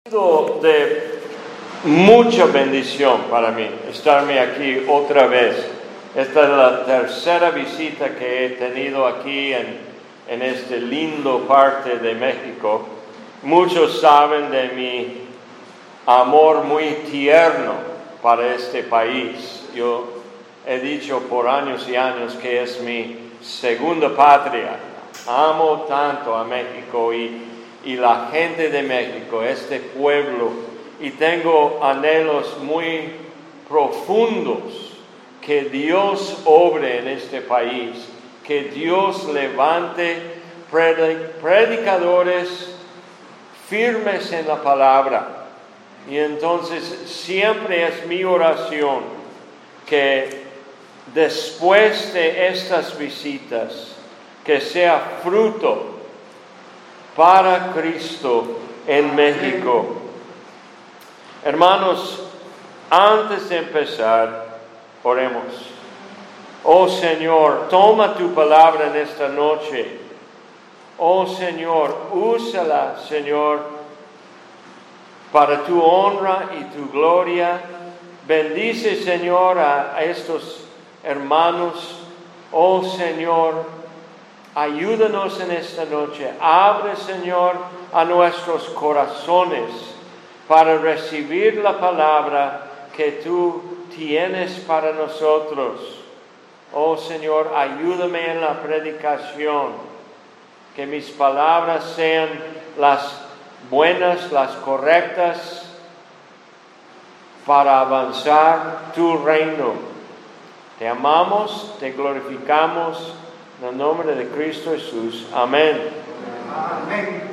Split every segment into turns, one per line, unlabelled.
Ha sido de mucha bendición para mí estarme aquí otra vez. Esta es la tercera visita que he tenido aquí en este lindo parte de México. Muchos saben de mi amor muy tierno para este país. Yo he dicho por años y años que es mi segunda patria. Amo tanto a México y la gente de México, este pueblo, y tengo anhelos muy profundos que Dios obre en este país, que Dios levante predicadores firmes en la palabra. Y entonces siempre es mi oración que después de estas visitas, que sea fruto para Cristo en México. Hermanos, antes de empezar, oremos. Oh Señor, toma tu palabra en esta noche. Oh Señor, úsala, Señor, para tu honra y tu gloria. Bendice, Señor, a estos hermanos. Oh Señor, ayúdanos en esta noche. Abre, Señor, a nuestros corazones para recibir la palabra que tú tienes para nosotros. Oh, Señor, ayúdame en la predicación. Que mis palabras sean las buenas, las correctas, para avanzar tu reino. Te amamos, te glorificamos. En el nombre de Cristo Jesús. Amén.
Amén.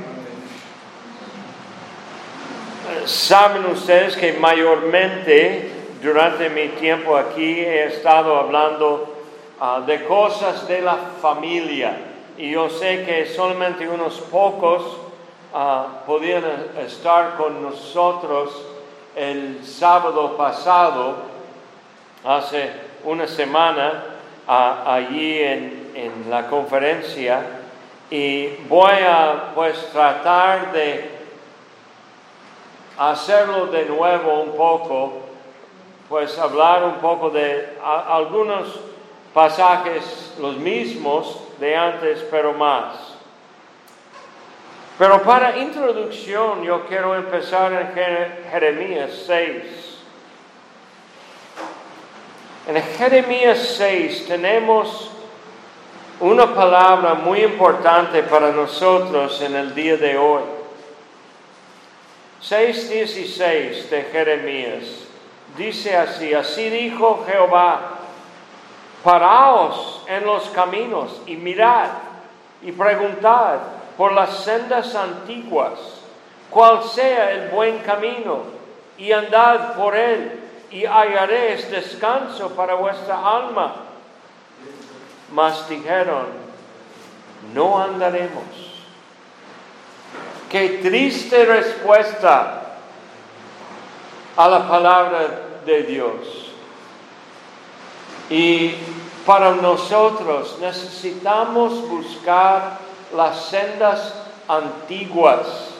Saben ustedes que mayormente durante mi tiempo aquí he estado hablando de cosas de la familia. Y yo sé que solamente unos pocos podían estar con nosotros el sábado pasado, hace una semana, allí en la conferencia, y voy a tratar de hacerlo de nuevo un poco, hablar un poco de algunos pasajes, los mismos de antes, pero más. Pero para introducción yo quiero empezar en Jeremías 6. En Jeremías 6 tenemos una palabra muy importante para nosotros en el día de hoy. 6:16 de Jeremías dice así: así dijo Jehová, paraos en los caminos y mirad y preguntad por las sendas antiguas, cuál sea el buen camino, y andad por él, y hallaréis descanso para vuestra alma. Mas dijeron, no andaremos. Qué triste respuesta a la palabra de Dios. Y para nosotros necesitamos buscar las sendas antiguas.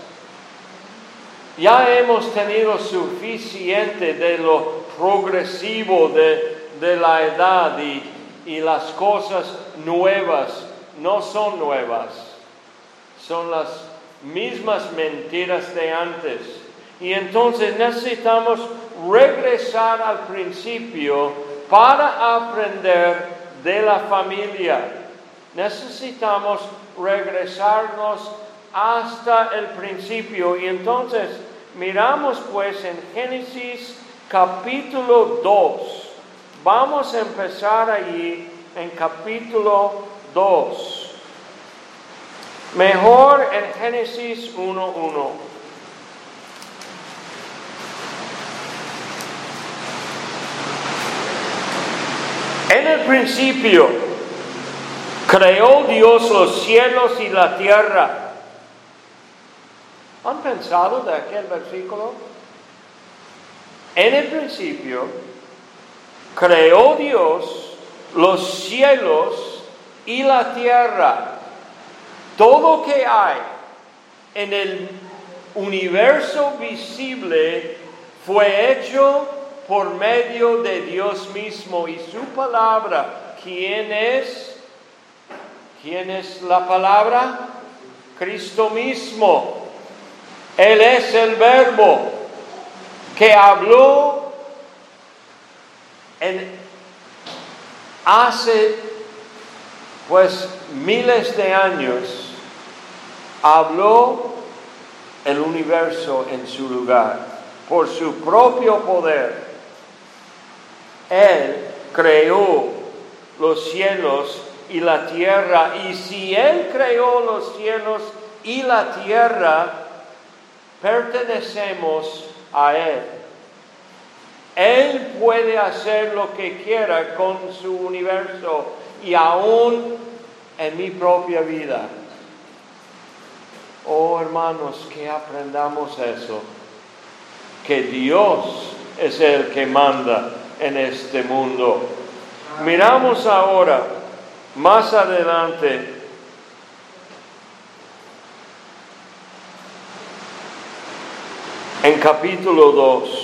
Ya hemos tenido suficiente de lo progresivo de la edad y las cosas nuevas no son nuevas. Son las mismas mentiras de antes. Y entonces necesitamos regresar al principio para aprender de la familia. Necesitamos regresarnos hasta el principio. Y entonces miramos en Génesis capítulo 2. Vamos a empezar allí en capítulo 2. Mejor en Génesis 1:1. En el principio creó Dios los cielos y la tierra. ¿Han pensado de aquel versículo? En el principio creó Dios los cielos y la tierra. Todo que hay en el universo visible fue hecho por medio de Dios mismo y su palabra. ¿Quién es? ¿Quién es la palabra? Cristo mismo. Él es el Verbo que habló hace miles de años. Habló el universo en su lugar por su propio poder. Él creó los cielos y la tierra, y si Él creó los cielos y la tierra, pertenecemos a Él. Él puede hacer lo que quiera con su universo y aún en mi propia vida. Oh, hermanos, que aprendamos eso, que Dios es el que manda en este mundo. Miramos ahora, más adelante, en capítulo 2.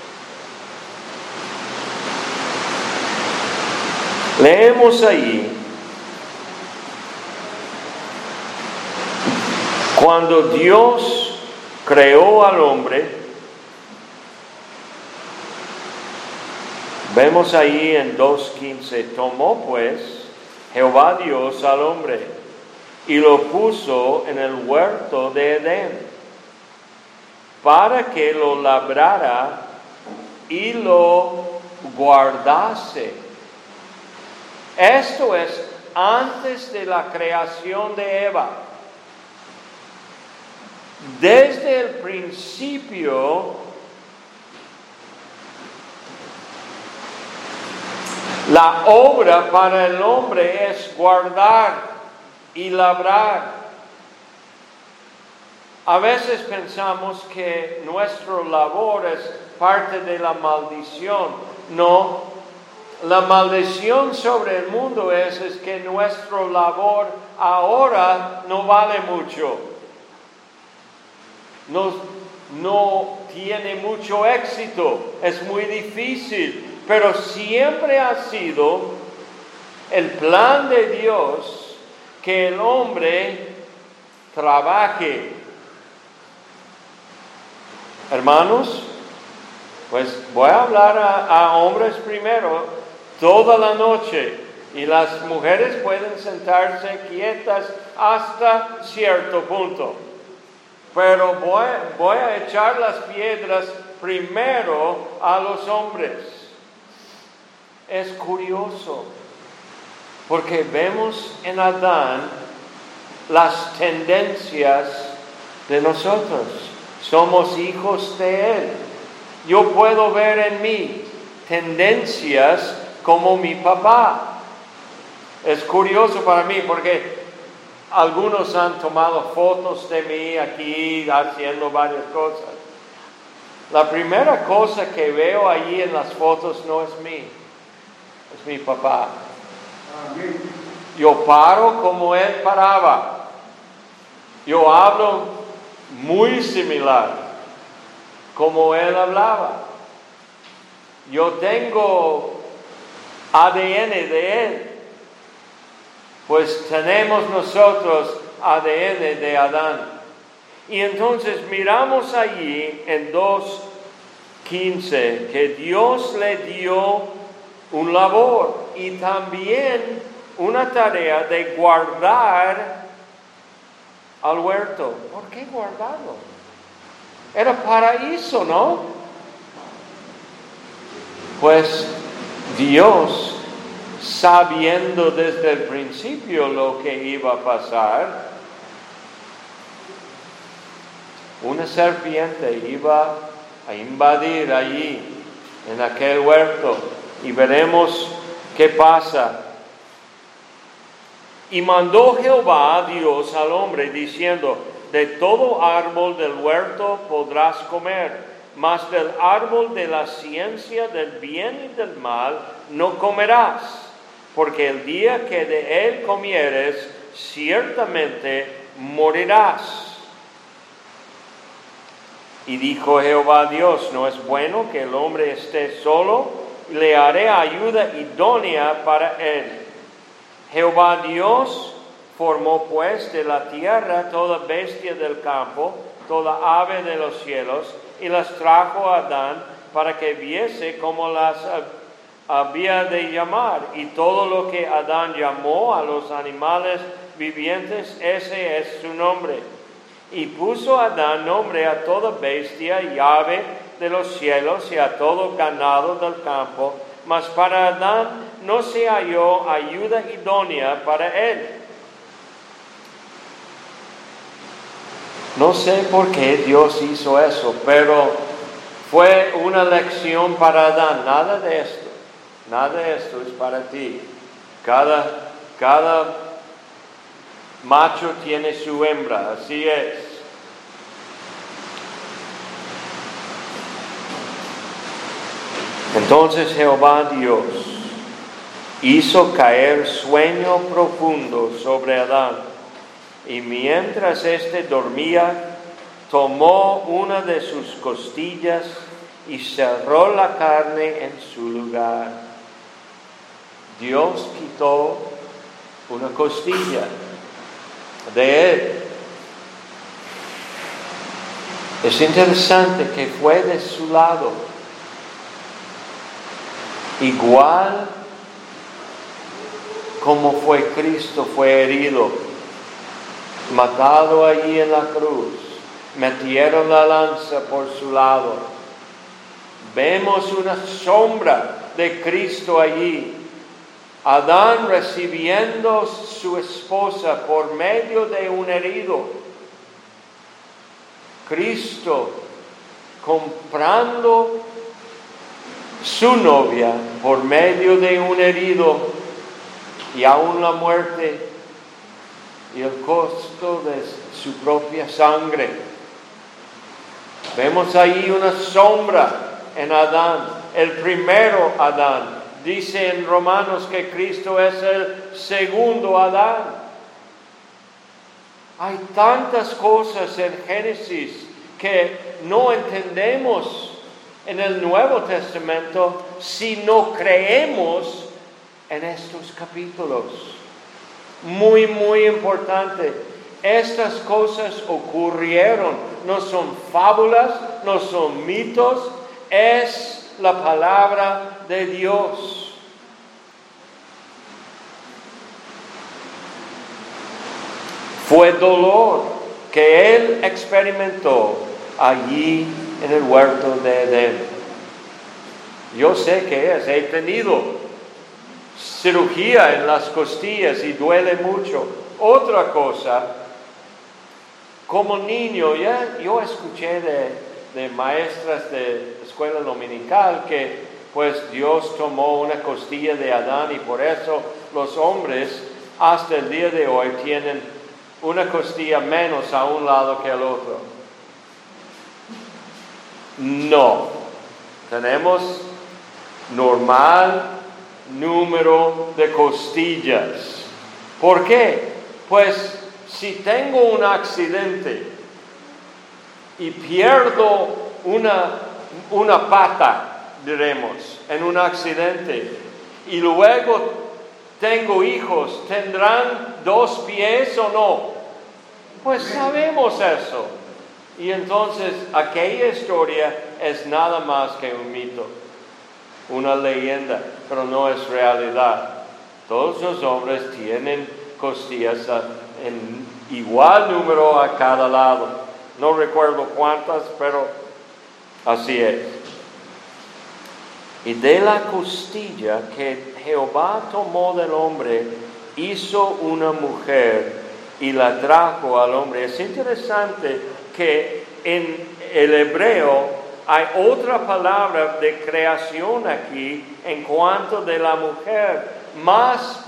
Leemos ahí, cuando Dios creó al hombre, vemos ahí en 2:15, tomó pues Jehová Dios al hombre y lo puso en el huerto de Edén para que lo labrara y lo guardase. Esto es antes de la creación de Eva. Desde el principio, la obra para el hombre es guardar y labrar. A veces pensamos que nuestra labor es parte de la maldición. No. La maldición sobre el mundo es que nuestra labor ahora no vale mucho. No tiene mucho éxito. Es muy difícil. Pero siempre ha sido el plan de Dios que el hombre trabaje. Hermanos, pues voy a hablar a hombres primero. Toda la noche, y las mujeres pueden sentarse quietas hasta cierto punto. Pero voy a echar las piedras primero a los hombres. Es curioso, porque vemos en Adán las tendencias de nosotros. Somos hijos de Él. Yo puedo ver en mí tendencias como mi papá. Es curioso para mí porque algunos han tomado fotos de mí aquí haciendo varias cosas. La primera cosa que veo allí en las fotos no es mí, es mi papá. Yo paro como él paraba. Yo hablo muy similar como él hablaba. Yo tengo ADN de Él, pues tenemos nosotros ADN de Adán. Y entonces miramos allí en 2:15 que Dios le dio un labor y también una tarea de guardar al huerto. ¿Por qué guardarlo? Era paraíso, ¿no? Pues Dios, sabiendo desde el principio lo que iba a pasar, una serpiente iba a invadir allí, en aquel huerto, y veremos qué pasa. Y mandó Jehová Dios al hombre diciendo: de todo árbol del huerto podrás comer, mas del árbol de la ciencia del bien y del mal no comerás, porque el día que de él comieres, ciertamente morirás. Y dijo Jehová Dios, no es bueno que el hombre esté solo, le haré ayuda idónea para él. Jehová Dios formó pues de la tierra toda bestia del campo, toda ave de los cielos, y las trajo a Adán para que viese cómo las había de llamar. Y todo lo que Adán llamó a los animales vivientes, ese es su nombre. Y puso Adán nombre a toda bestia y ave de los cielos y a todo ganado del campo, mas para Adán no se halló ayuda idónea para él. No sé por qué Dios hizo eso, pero fue una lección para Adán. Nada de esto es para ti. Cada macho tiene su hembra, así es. Entonces Jehová Dios hizo caer sueño profundo sobre Adán, y mientras éste dormía, tomó una de sus costillas y cerró la carne en su lugar. Dios quitó una costilla de él. Es interesante que fue de su lado, igual como fue Cristo, fue herido, matado allí en la cruz, metieron la lanza por su lado. Vemos una sombra de Cristo allí. Adán recibiendo su esposa por medio de un herido. Cristo comprando su novia por medio de un herido, y aún la muerte y el costo de su propia sangre. Vemos ahí una sombra en Adán, el primero Adán. Dice en Romanos que Cristo es el segundo Adán. Hay tantas cosas en Génesis que no entendemos en el Nuevo Testamento si no creemos en estos capítulos. Muy, muy importante. Estas cosas ocurrieron, no son fábulas, no son mitos, es la palabra de Dios. Fue dolor que él experimentó allí en el huerto de Edén. Yo sé que he tenido cirugía en las costillas y duele mucho. Otra cosa, como niño, yo escuché de maestras de escuela dominical que pues Dios tomó una costilla de Adán y por eso los hombres hasta el día de hoy tienen una costilla menos a un lado que al otro. No, tenemos normal número de costillas. ¿Por qué? Pues si tengo un accidente y pierdo una pata, diremos, en un accidente, y luego tengo hijos, ¿tendrán 2 pies o no? Pues sabemos eso. Y entonces aquella historia es nada más que un mito, una leyenda, pero no es realidad. Todos los hombres tienen costillas en igual número a cada lado. No recuerdo cuántas, pero así es. Y de la costilla que Jehová tomó del hombre, hizo una mujer y la trajo al hombre. Es interesante que en el hebreo hay otra palabra de creación aquí en cuanto de la mujer, más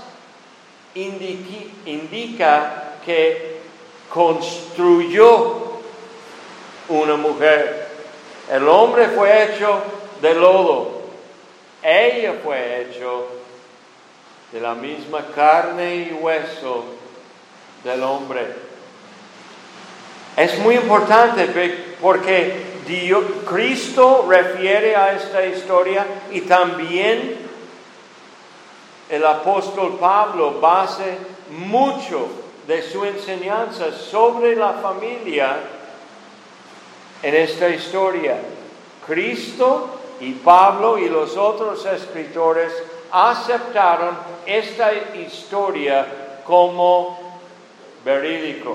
indica que construyó una mujer. El hombre fue hecho de lodo, ella fue hecho de la misma carne y hueso del hombre. Es muy importante porque Cristo refiere a esta historia y también el apóstol Pablo basa mucho de su enseñanza sobre la familia en esta historia. Cristo y Pablo y los otros escritores aceptaron esta historia como verídico.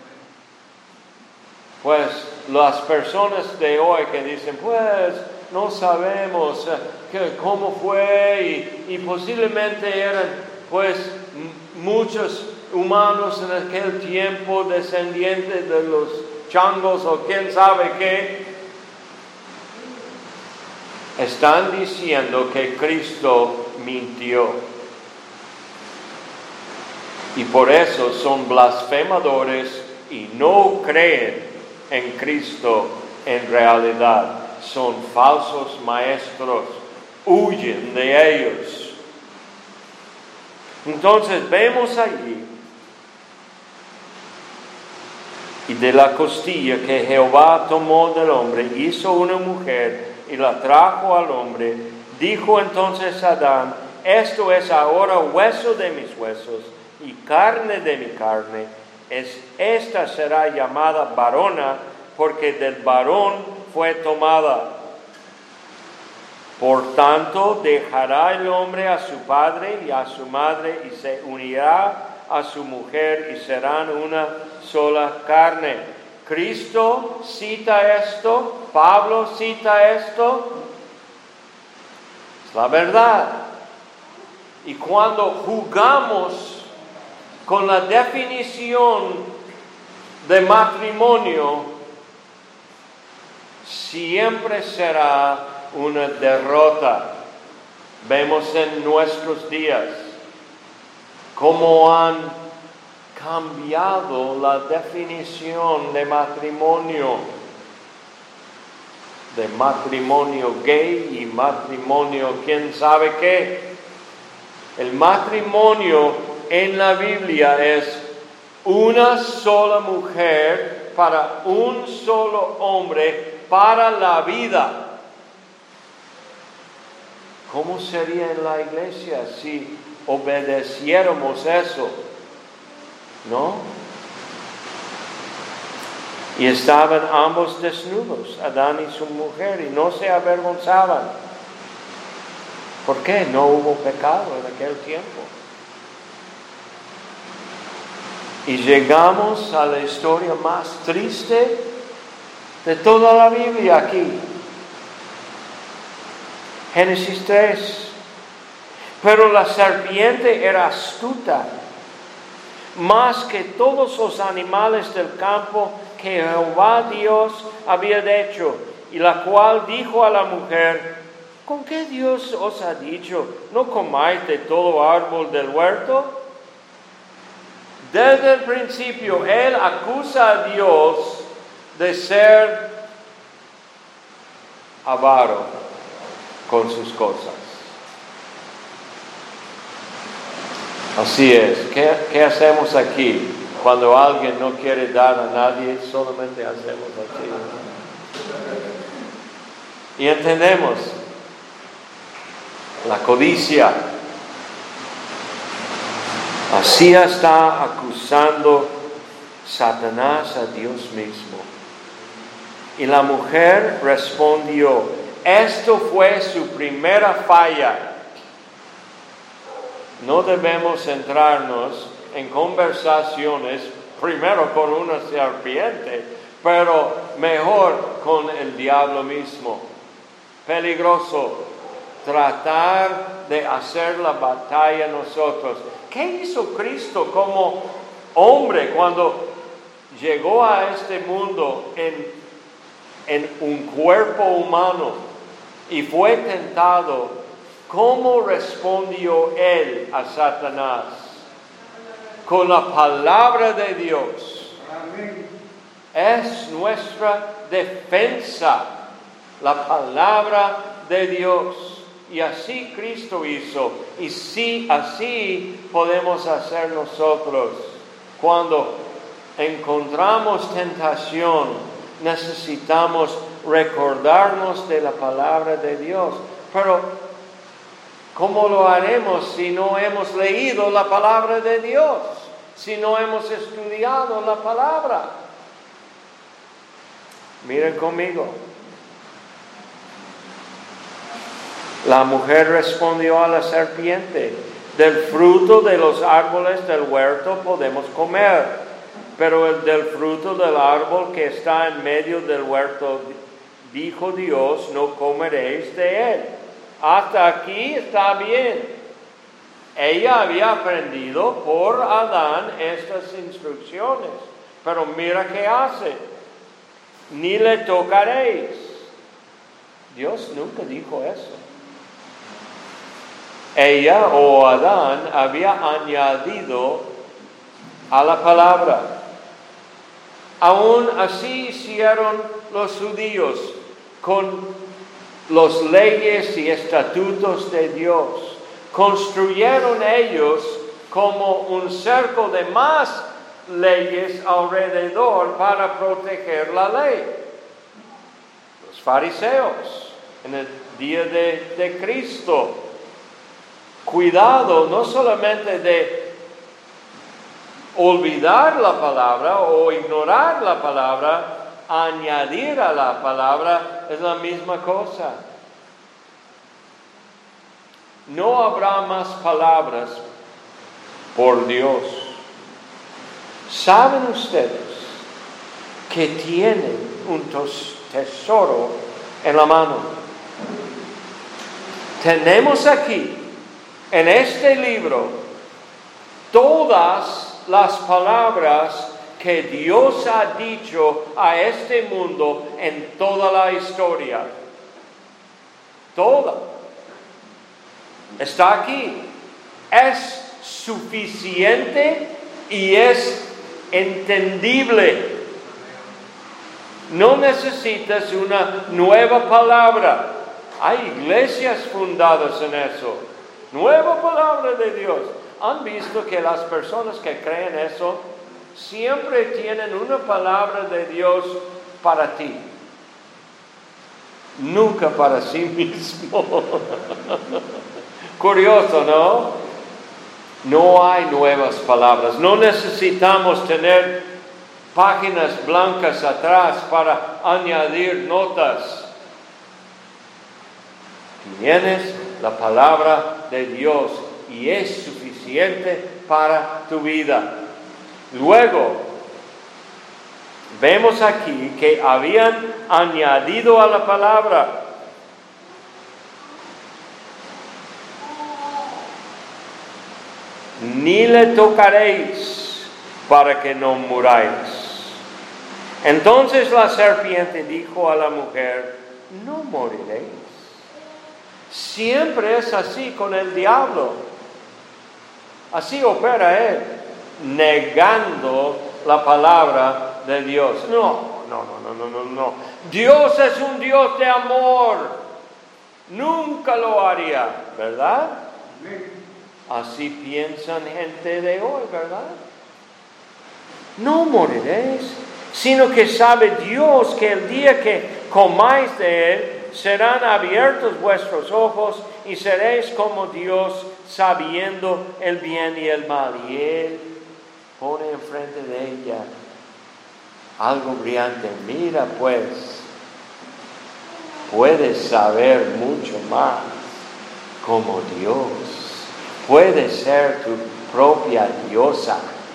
Pues las personas de hoy que dicen, pues no sabemos cómo fue y posiblemente eran pues muchos humanos en aquel tiempo descendientes de los changos o quién sabe qué, están diciendo que Cristo mintió. Y por eso son blasfemadores y no creen en Cristo en realidad. Son falsos maestros, huyen de ellos. Entonces vemos allí, y de la costilla que Jehová tomó del hombre, hizo una mujer y la trajo al hombre. Dijo entonces Adán, esto es ahora hueso de mis huesos y carne de mi carne. Esta será llamada varona, porque del varón fue tomada. Por tanto, dejará el hombre a su padre y a su madre, y se unirá a su mujer, y serán una sola carne. Cristo cita esto, Pablo cita esto, es la verdad. Y cuando jugamos con la definición de matrimonio, siempre será una derrota. Vemos en nuestros días cómo han cambiado la definición de matrimonio gay y matrimonio quién sabe qué. El matrimonio en la Biblia es una sola mujer para un solo hombre para la vida. ¿Cómo sería en la iglesia si obedeciéramos eso? ¿No? Y estaban ambos desnudos, Adán y su mujer, y no se avergonzaban. ¿Por qué? No hubo pecado en aquel tiempo. Y llegamos a la historia más triste de toda la Biblia aquí. Génesis 3. Pero la serpiente era astuta, más que todos los animales del campo que Jehová Dios había hecho, y la cual dijo a la mujer, ¿con qué Dios os ha dicho, no comáis de todo árbol del huerto? Desde el principio, él acusa a Dios de ser avaro con sus cosas. Así es. ¿Qué hacemos aquí? Cuando alguien no quiere dar a nadie, solamente hacemos así. Y entendemos la codicia. Así está acusando Satanás a Dios mismo. Y la mujer respondió, esto fue su primera falla. No debemos centrarnos en conversaciones primero con una serpiente, pero mejor con el diablo mismo. Peligroso tratar de hacer la batalla nosotros. ¿Qué hizo Cristo como hombre cuando llegó a este mundo en un cuerpo humano y fue tentado? ¿Cómo respondió él a Satanás? Con la palabra de Dios.
Amén.
Es nuestra defensa, la palabra de Dios. Y así Cristo hizo. Y sí, así podemos hacer nosotros. Cuando encontramos tentación, necesitamos recordarnos de la palabra de Dios. Pero, ¿cómo lo haremos si no hemos leído la palabra de Dios? Si no hemos estudiado la palabra. Miren conmigo. La mujer respondió a la serpiente: del fruto de los árboles del huerto podemos comer, pero del fruto del árbol que está en medio del huerto, dijo Dios, no comeréis de él. Hasta aquí está bien. Ella había aprendido por Adán estas instrucciones, pero mira qué hace: ni le tocaréis. Dios nunca dijo eso. Ella o Adán había añadido a la palabra. Aún así hicieron los judíos con las leyes y estatutos de Dios. Construyeron ellos como un cerco de más leyes alrededor para proteger la ley. Los fariseos en el día de Cristo. Cuidado no solamente de olvidar la palabra o ignorar la palabra, añadir a la palabra es la misma cosa. No habrá más palabras por Dios. ¿Saben ustedes que tienen un tesoro en la mano? Tenemos aquí, en este libro, todas las palabras que Dios ha dicho a este mundo en toda la historia. Toda. Está aquí. Es suficiente y es entendible. No necesitas una nueva palabra. Hay iglesias fundadas en eso. Nueva palabra de Dios. ¿Han visto que las personas que creen eso siempre tienen una palabra de Dios para ti? Nunca para sí mismo. Curioso, ¿no? No hay nuevas palabras. No necesitamos tener páginas blancas atrás para añadir notas. Tienes la palabra de Dios y es suficiente para tu vida. Luego, vemos aquí que habían añadido a la palabra. Ni le tocaréis para que no muráis. Entonces la serpiente dijo a la mujer: no moriréis. Siempre es así con el diablo. Así opera él, negando la palabra de Dios. No. Dios es un Dios de amor. Nunca lo haría, ¿verdad? Así piensan gente de hoy, ¿verdad? No moriréis, sino que sabe Dios que el día que comáis de él, serán abiertos vuestros ojos y seréis como Dios, sabiendo el bien y el mal. Y él pone enfrente de ella algo brillante. Mira pues, puedes saber mucho más como Dios. Puedes ser tu propia diosa.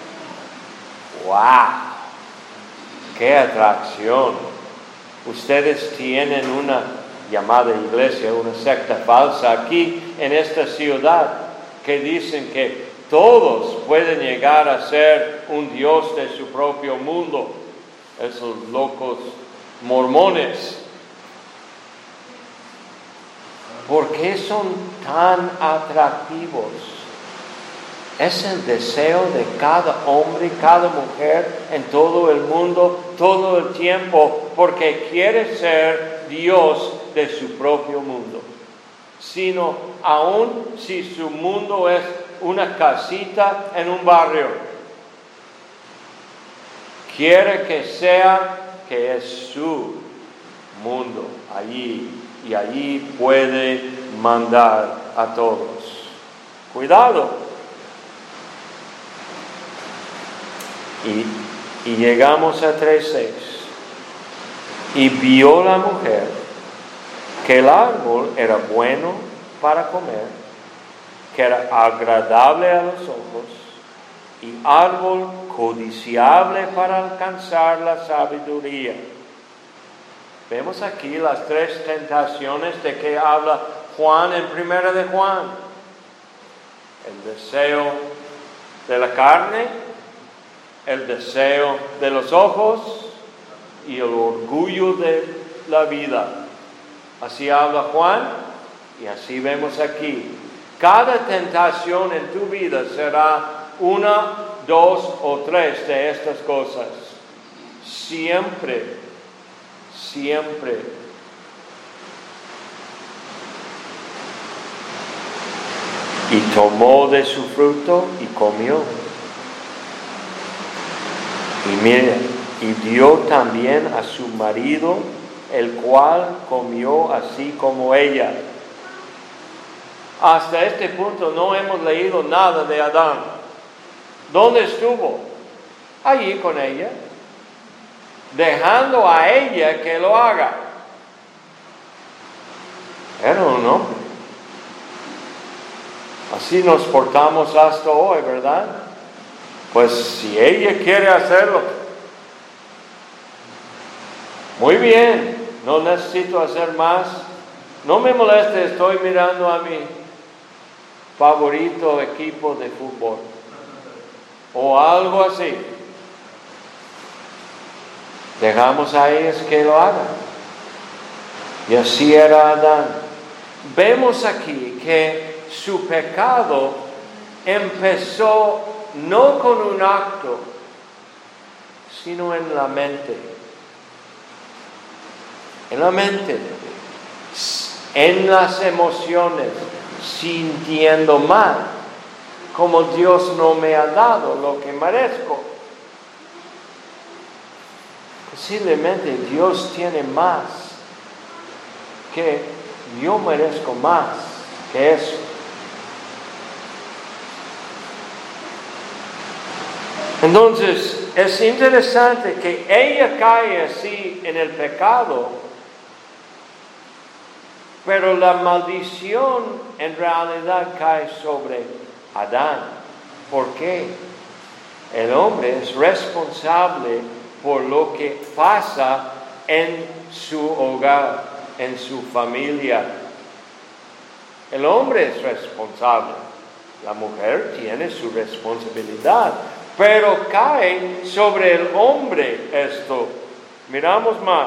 ¡Wow! ¡Qué atracción! Ustedes tienen una llamada iglesia, una secta falsa aquí en esta ciudad que dicen que todos pueden llegar a ser un dios de su propio mundo. Esos locos mormones. ¿Por qué son tan atractivos? Es el deseo de cada hombre, cada mujer en todo el mundo, todo el tiempo, porque quiere ser Dios de su propio mundo. Sino aun si su mundo es una casita en un barrio, quiere que sea que es su mundo, allí, y allí puede mandar a todos. Cuidado. Y llegamos a 3:6. Y vio la mujer que el árbol era bueno para comer, que era agradable a los ojos, y árbol codiciable para alcanzar la sabiduría. Vemos aquí las 3 tentaciones de que habla Juan en 1 de Juan. El deseo de la carne, el deseo de los ojos y el orgullo de la vida. Así habla Juan y así vemos aquí. Cada tentación en tu vida será 1, 2 o 3 de estas cosas. Siempre. Y tomó de su fruto y comió. Y mira, y dio también a su marido, el cual comió así como ella. Hasta este punto no hemos leído nada de Adán. ¿Dónde estuvo? Allí con ella, dejando a ella que lo haga. Era un hombre. Así nos portamos hasta hoy, ¿verdad? Pues si ella quiere hacerlo, muy bien, no necesito hacer más. No me moleste, estoy mirando a mi favorito equipo de fútbol o algo así. Dejamos a ellos que lo hagan. Y así era Adán. Vemos aquí que su pecado empezó no con un acto, sino en la mente. En la mente, en las emociones, sintiendo mal, como Dios no me ha dado lo que merezco. Posiblemente Dios tiene más, que yo merezco más que eso. Entonces, es interesante que ella cae así en el pecado, pero la maldición en realidad cae sobre Adán. ¿Por qué? El hombre es responsable por lo que pasa en su hogar, en su familia. El hombre es responsable. La mujer tiene su responsabilidad, pero cae sobre el hombre esto. Miramos más.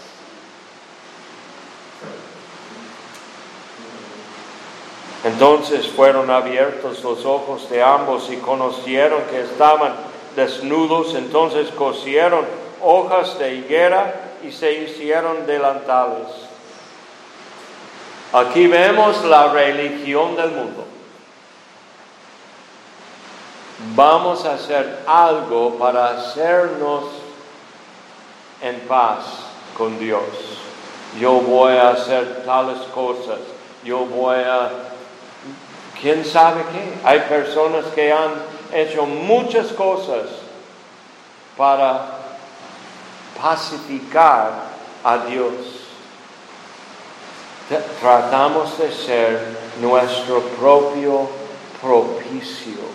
Entonces fueron abiertos los ojos de ambos y conocieron que estaban desnudos. Entonces cosieron hojas de higuera y se hicieron delantales. Aquí vemos la religión del mundo. Vamos a hacer algo para hacernos en paz con Dios. Yo voy a hacer tales cosas. Yo voy a... ¿Quién sabe qué? Hay personas que han hecho muchas cosas para pacificar a Dios. Tratamos de ser nuestro propio propicio.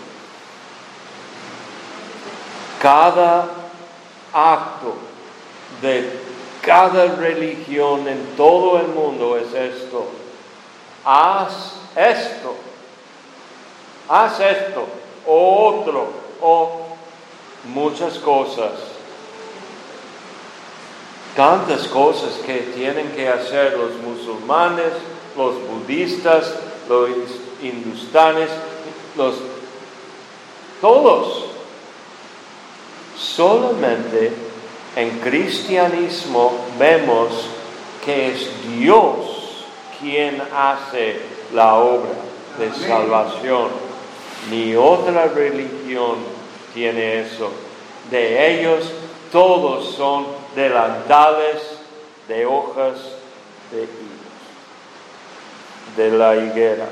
Cada acto de cada religión en todo el mundo es esto. Haz esto. Haz esto, o otro, o muchas cosas. Tantas cosas que tienen que hacer los musulmanes, los budistas, los hindustanes, todos. Solamente en cristianismo vemos que es Dios quien hace la obra de salvación. Ni otra religión tiene eso. De ellos todos son delantales, de hojas de la higuera.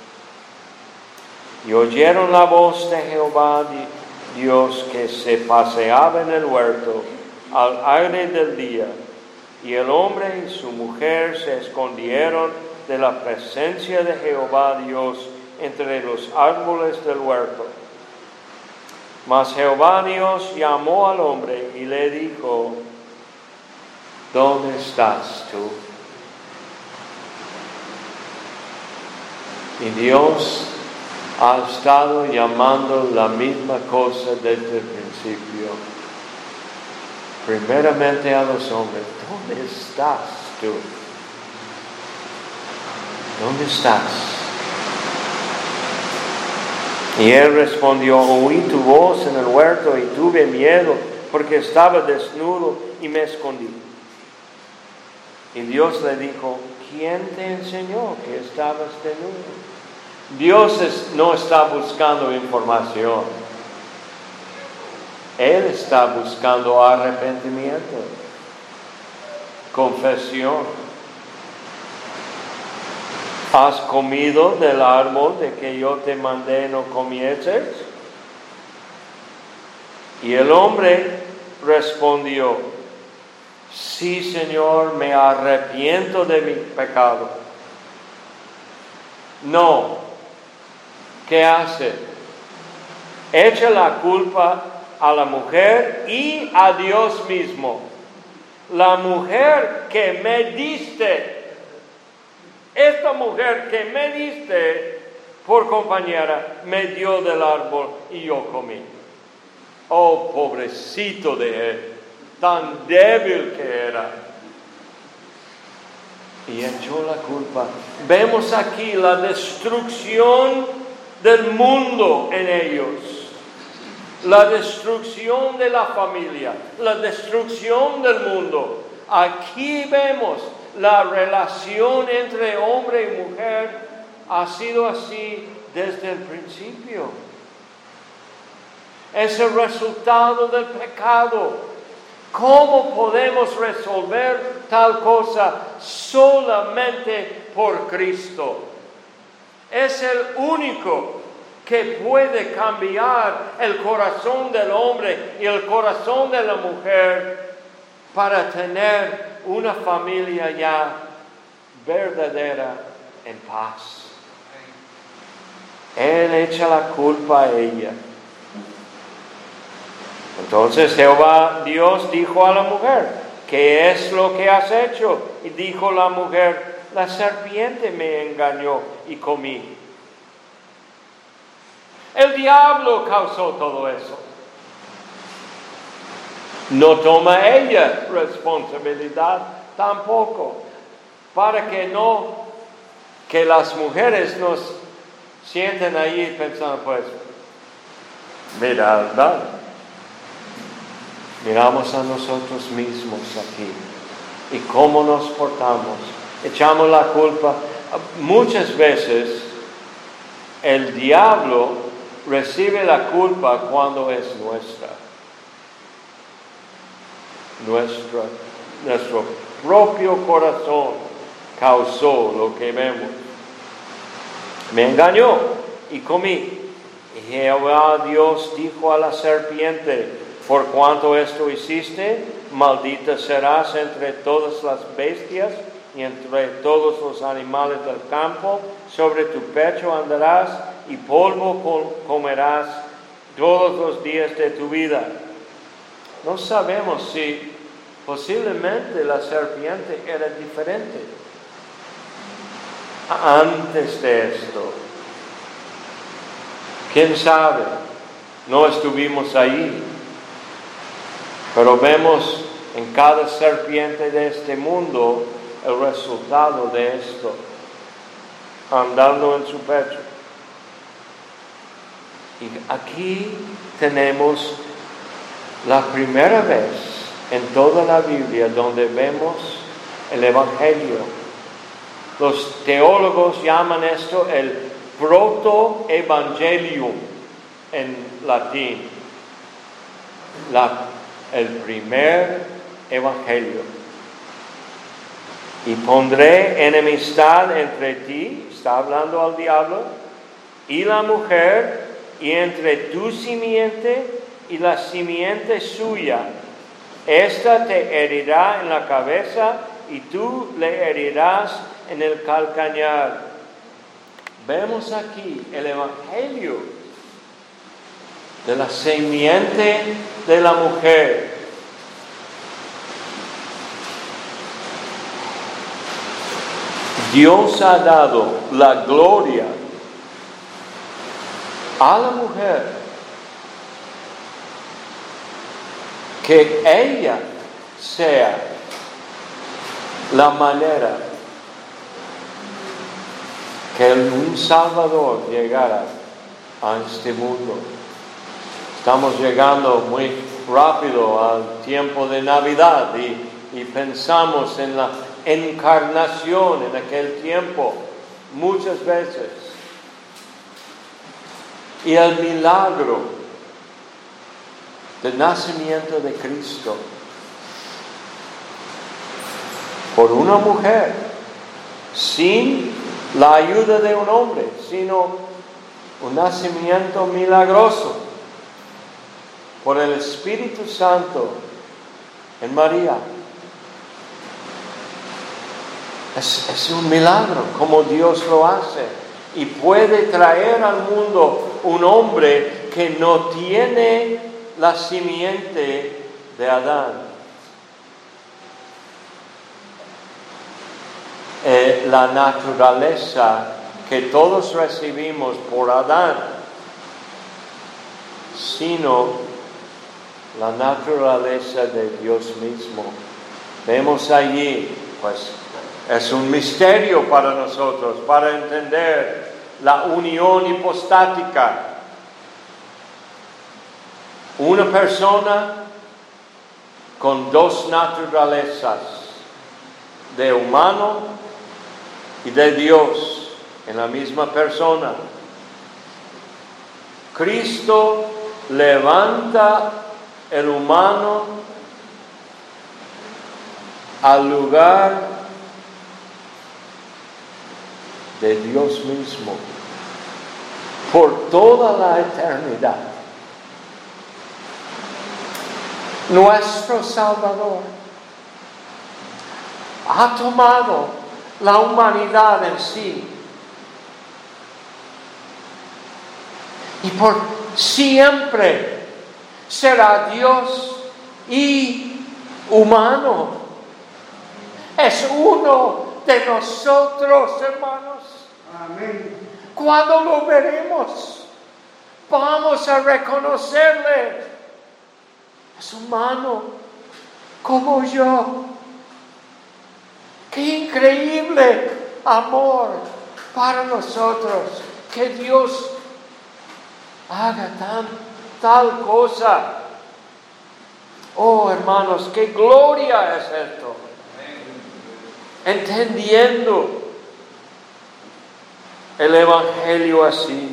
Y oyeron la voz de Jehová Dios que se paseaba en el huerto al aire del día, y el hombre y su mujer se escondieron de la presencia de Jehová Dios entre los árboles del huerto. Mas Jehová Dios llamó al hombre y le dijo: ¿dónde estás tú? Y Dios ha estado llamando la misma cosa desde el principio. Primeramente a los hombres: ¿dónde estás tú? ¿Dónde estás? Y él respondió: oí tu voz en el huerto y tuve miedo, porque estaba desnudo y me escondí. Y Dios le dijo: ¿quién te enseñó que estabas desnudo? Dios no está buscando información. Él está buscando arrepentimiento, confesión. ¿Has comido del árbol de que yo te mandé no comieses? Y el hombre respondió: sí, Señor, me arrepiento de mi pecado. No. ¿Qué hace? Echa la culpa a la mujer y a Dios mismo. La mujer que me diste, esta mujer que me diste por compañera, me dio del árbol y yo comí. Oh, pobrecito de él, tan débil que era. Y echó la culpa. Vemos aquí la destrucción del mundo en ellos, la destrucción de la familia, la destrucción del mundo. Aquí vemos la relación entre hombre y mujer ha sido así desde el principio. Es el resultado del pecado. ¿Cómo podemos resolver tal cosa? Solamente por Cristo. Es el único que puede cambiar el corazón del hombre y el corazón de la mujer para tener una familia ya verdadera en paz. Él echa la culpa a ella. Entonces Jehová Dios dijo a la mujer: ¿qué es lo que has hecho? Y dijo la mujer: la serpiente me engañó y comí. El diablo causó todo eso. No toma ella responsabilidad tampoco, para que las mujeres nos sienten ahí pensando, pues, ¿verdad? Miramos a nosotros mismos aquí y cómo nos portamos. Echamos la culpa. Muchas veces el diablo recibe la culpa cuando es nuestra. Nuestro propio corazón causó lo que vemos. Me engañó y comí. Y Jehová Dios dijo a la serpiente: por cuanto esto hiciste, maldita serás entre todas las bestias y entre todos los animales del campo. Sobre tu pecho andarás y polvo comerás todos los días de tu vida. No sabemos si posiblemente la serpiente era diferente antes de esto. ¿Quién sabe? No estuvimos ahí. Pero vemos en cada serpiente de este mundo el resultado de esto, andando en su pecho. Y aquí tenemos la primera vez en toda la Biblia donde vemos el Evangelio. Los teólogos llaman esto el protoevangelium en latín. El primer evangelio. Y pondré enemistad entre ti, está hablando al diablo, y la mujer, y entre tu simiente y la simiente suya. Esta te herirá en la cabeza y tú le herirás en el calcañar. Vemos aquí el evangelio de la simiente de la mujer. Dios ha dado la gloria a la mujer, que ella sea la manera que un Salvador llegara a este mundo. Estamos llegando muy rápido al tiempo de Navidad y pensamos en la encarnación en aquel tiempo muchas veces. Y el milagro del nacimiento de Cristo por una mujer, sin la ayuda de un hombre, sino un nacimiento milagroso por el Espíritu Santo en María. Es un milagro como Dios lo hace, y puede traer al mundo un hombre que no tiene la simiente de Adán. La naturaleza que todos recibimos por Adán, sino la naturaleza de Dios mismo. Vemos allí, pues, es un misterio para nosotros, para entender la unión hipostática. Una persona con dos naturalezas, de humano y de Dios, en la misma persona. Cristo levanta el humano al lugar de Dios mismo por toda la eternidad. Nuestro Salvador ha tomado la humanidad en sí y por siempre será Dios y humano. Es uno de nosotros, hermanos.
Amén.
Cuando lo veremos, vamos a reconocerle. Es humano como yo. Qué increíble amor para nosotros, que Dios haga tal cosa. Oh, hermanos, qué gloria es esto. Entendiendo el evangelio así,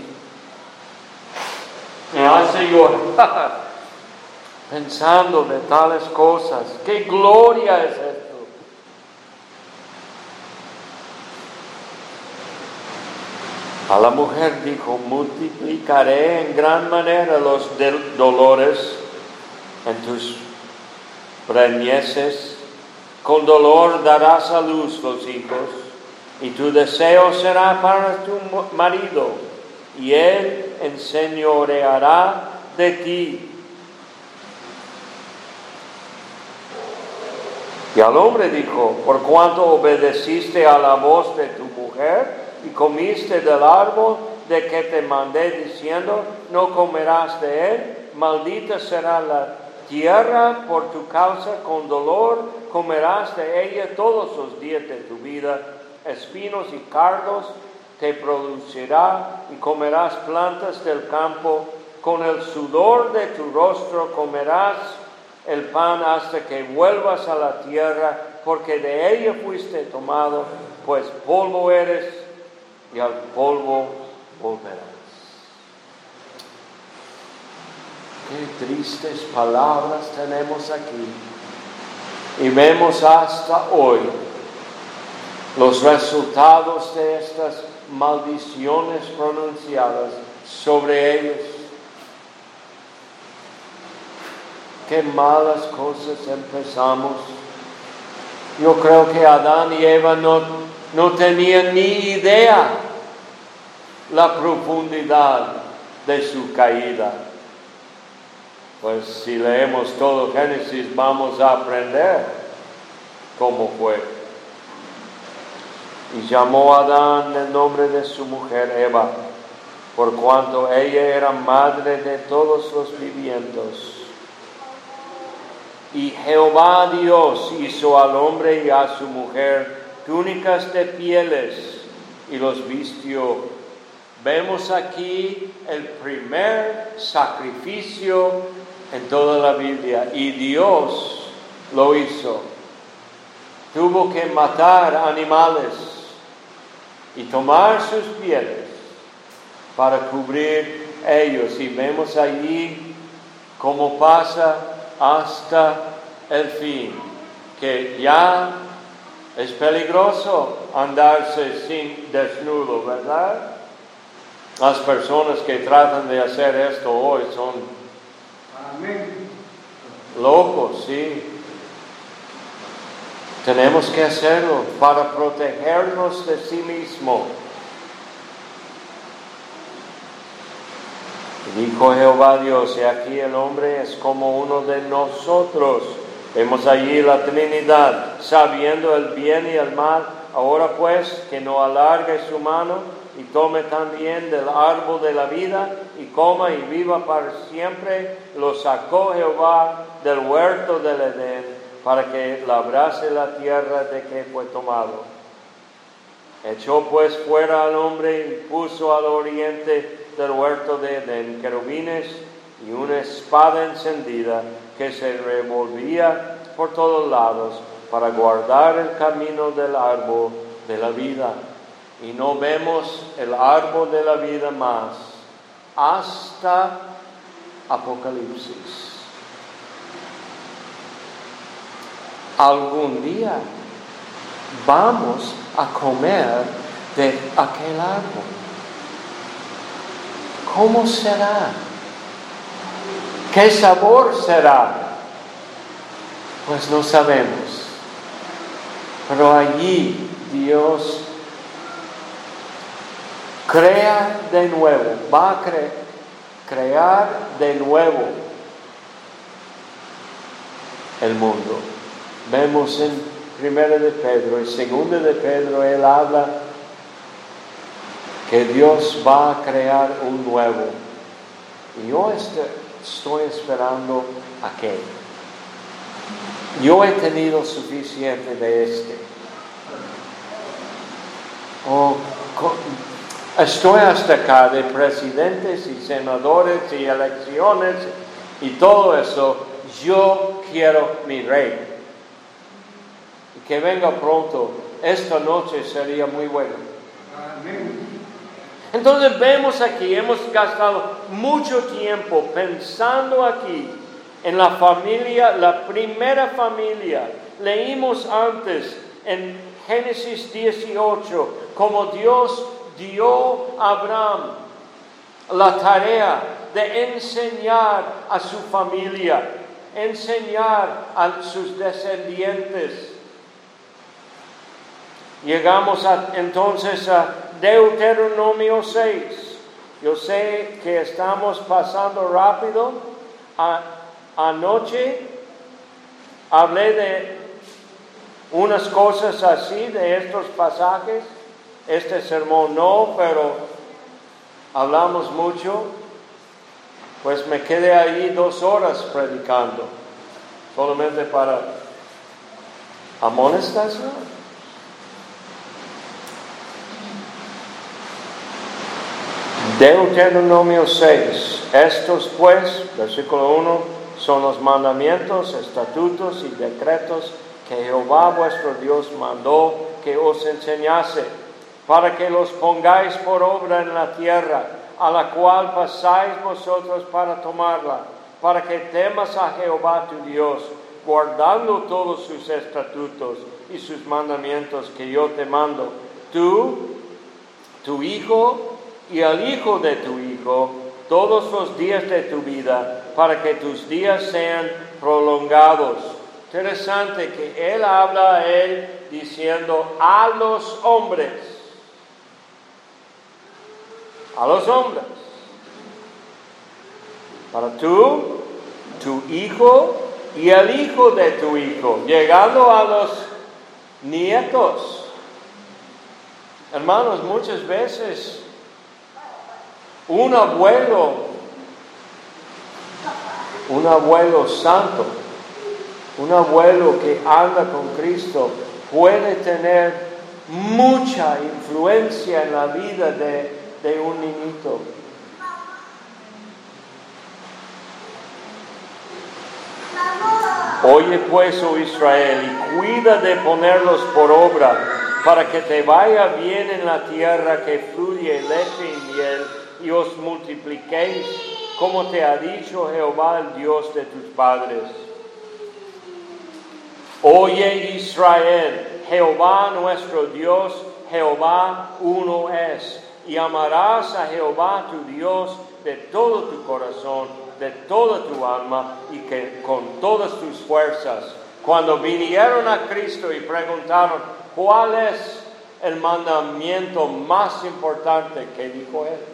me hace llorar pensando de tales cosas. ¡Qué gloria es esto! A la mujer dijo: multiplicaré en gran manera los dolores en tus preñeces. Con dolor darás a luz los hijos, y tu deseo será para tu marido, y él enseñoreará de ti. Y al hombre dijo: por cuanto obedeciste a la voz de tu mujer y comiste del árbol de que te mandé diciendo: no comerás de él, maldita será la tierra por tu causa, con dolor comerás de ella todos los días de tu vida. Espinos y cardos te producirá, y comerás plantas del campo. Con el sudor de tu rostro comerás el pan hasta que vuelvas a la tierra, porque de ella fuiste tomado, pues polvo eres y al polvo volverás. Qué tristes palabras tenemos aquí. Y vemos hasta hoy los resultados de estas maldiciones pronunciadas sobre ellos. Qué malas cosas empezamos. Yo creo que Adán y Eva no tenían ni idea la profundidad de su caída. Pues si leemos todo Génesis vamos a aprender cómo fue. Y llamó a Adán el nombre de su mujer Eva, por cuanto ella era madre de todos los vivientes. Y Jehová Dios hizo al hombre y a su mujer túnicas de pieles y los vistió. Vemos aquí el primer sacrificio en toda la Biblia y Dios lo hizo. Tuvo que matar animales y tomar sus pieles para cubrir ellos. Y vemos allí cómo pasa hasta el fin, que ya es peligroso andarse sin desnudo, ¿verdad? Las personas que tratan de hacer esto hoy son locos, sí. Tenemos que hacerlo para protegernos de sí mismo. Dijo Jehová Dios, y aquí el hombre es como uno de nosotros. Vemos allí la Trinidad, sabiendo el bien y el mal. Ahora pues, que no alargue su mano y tome también del árbol de la vida y coma y viva para siempre. Lo sacó Jehová del huerto del Edén para que labrase la tierra de que fue tomado. Echó pues fuera al hombre y puso al oriente del huerto de Edén querubines y una espada encendida que se revolvía por todos lados para guardar el camino del árbol de la vida. Y no vemos el árbol de la vida más hasta Apocalipsis. Algún día vamos a comer de aquel árbol. ¿Cómo será? ¿Qué sabor será? Pues no sabemos. Pero allí Dios crea de nuevo, va a crear de nuevo el mundo. Vemos en 1 de Pedro y 2 de Pedro, él habla que Dios va a crear un nuevo. Y yo estoy esperando a qué. Yo he tenido suficiente de este. Estoy hasta acá de presidentes y senadores y elecciones y todo eso. Yo quiero mi rey. Y que venga pronto. Esta noche sería muy bueno. Entonces vemos aquí, hemos gastado mucho tiempo pensando aquí en la familia, la primera familia. Leímos antes en Génesis 18 como Dios dio a Abraham la tarea de enseñar a su familia, enseñar a sus descendientes. Llegamos entonces a Deuteronomio 6. Yo sé que estamos pasando rápido. Anoche hablé de unas cosas así, de estos pasajes. Este sermón no, pero hablamos mucho. Pues me quedé ahí 2 horas predicando, solamente para amonestación. Deuteronomio 6. Estos pues, versículo 1, son los mandamientos, estatutos y decretos que Jehová vuestro Dios mandó que os enseñase, para que los pongáis por obra en la tierra, a la cual pasáis vosotros para tomarla, para que temas a Jehová tu Dios, guardando todos sus estatutos y sus mandamientos que yo te mando, tú, tu hijo y el hijo de tu hijo, todos los días de tu vida, para que tus días sean prolongados. Interesante que él habla a él diciendo a los hombres. A los hombres. Para tú, tu hijo y el hijo de tu hijo, llegando a los nietos. Hermanos, muchas veces un abuelo santo, un abuelo que anda con Cristo, puede tener mucha influencia en la vida de un niñito. Oye pues, oh Israel, y cuida de ponerlos por obra, para que te vaya bien en la tierra que fluye leche y miel, y os multipliquéis, como te ha dicho Jehová, el Dios de tus padres. Oye Israel, Jehová nuestro Dios, Jehová uno es, y amarás a Jehová tu Dios de todo tu corazón, de toda tu alma y que con todas tus fuerzas. Cuando vinieron a Cristo y preguntaron, ¿cuál es el mandamiento más importante? ¿Qué dijo él?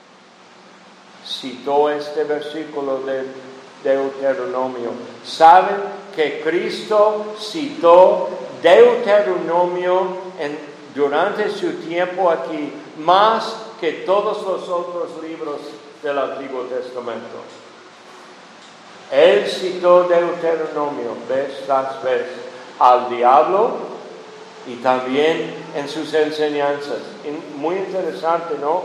Citó este versículo de Deuteronomio. ¿Saben que Cristo citó Deuteronomio durante su tiempo aquí más que todos los otros libros del Antiguo Testamento? Él citó Deuteronomio vez tras vez al diablo y también en sus enseñanzas. Muy interesante, ¿no?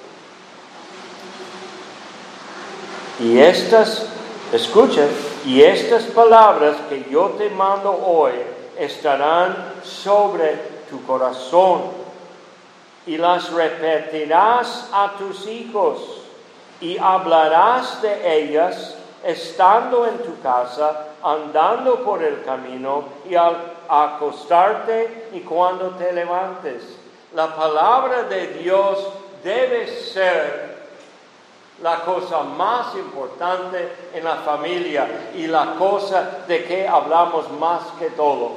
Y escuchen, y estas palabras que yo te mando hoy estarán sobre tu corazón y las repetirás a tus hijos y hablarás de ellas estando en tu casa, andando por el camino y al acostarte y cuando te levantes. La palabra de Dios debe ser la cosa más importante en la familia y la cosa de que hablamos más que todo.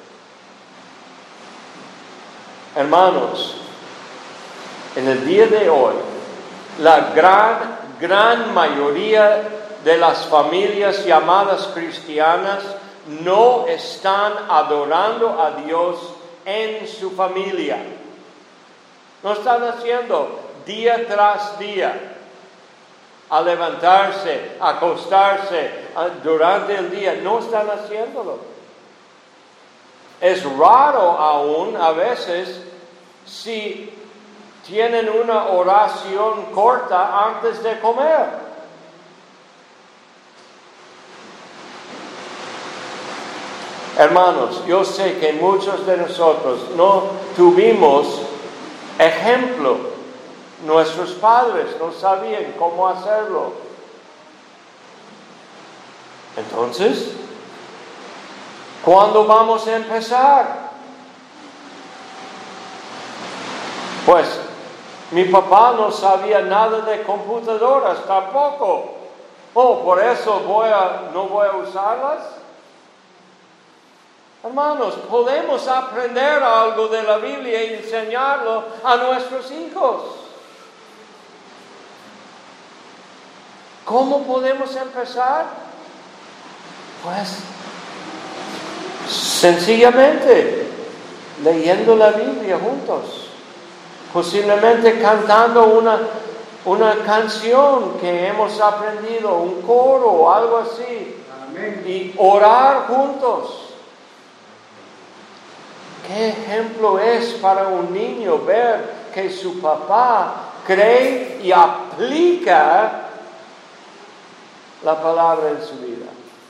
Hermanos, en el día de hoy, la gran mayoría de las familias llamadas cristianas no están adorando a Dios en su familia. No están haciendo día tras día. A levantarse, a acostarse durante el día, no están haciéndolo. Es raro aún a veces si tienen una oración corta antes de comer. Hermanos, yo sé que muchos de nosotros no tuvimos ejemplo. Nuestros padres no sabían cómo hacerlo. Entonces, ¿cuándo vamos a empezar? Pues, mi papá no sabía nada de computadoras tampoco. Por eso no voy a usarlas. Hermanos, podemos aprender algo de la Biblia y enseñarlo a nuestros hijos. ¿Cómo podemos empezar? Pues sencillamente leyendo la Biblia juntos, posiblemente cantando una canción que hemos aprendido, un coro o algo así. Amén. Y orar juntos. ¿Qué ejemplo es para un niño ver que su papá cree y aplica la palabra en su vida?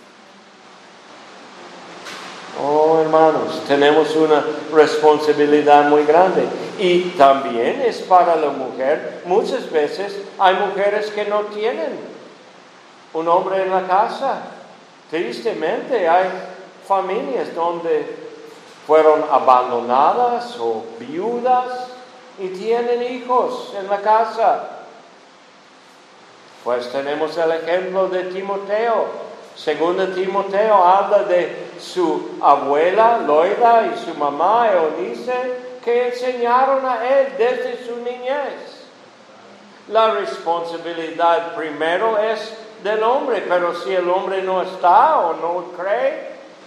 Hermanos, tenemos una responsabilidad muy grande. Y también es para la mujer. Muchas veces hay mujeres que no tienen un hombre en la casa. Tristemente hay familias donde fueron abandonadas o viudas y tienen hijos en la casa. Pues tenemos el ejemplo de Timoteo. Segundo Timoteo habla de su abuela Loida y su mamá Eunice, que enseñaron a él desde su niñez. La responsabilidad primero es del hombre, pero si el hombre no está o no cree,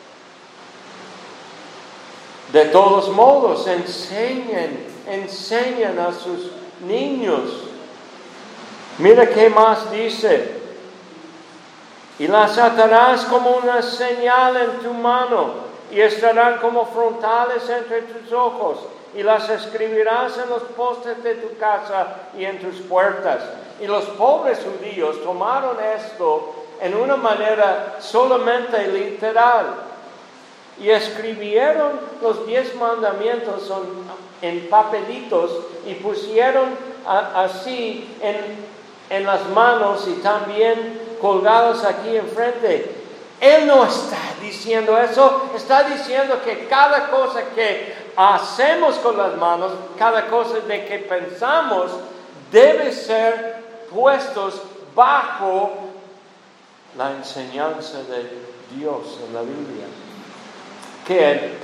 de todos modos enseñan a sus niños. Mira qué más dice. Y las atarás como una señal en tu mano, y estarán como frontales entre tus ojos, y las escribirás en los postes de tu casa y en tus puertas. Y los pobres judíos tomaron esto en una manera solamente literal, y escribieron los 10 mandamientos en papelitos y pusieron así en las manos y también colgados aquí enfrente. Él no está diciendo eso, está diciendo que cada cosa que hacemos con las manos, cada cosa de que pensamos, debe ser puestos bajo la enseñanza de Dios en la Biblia. Que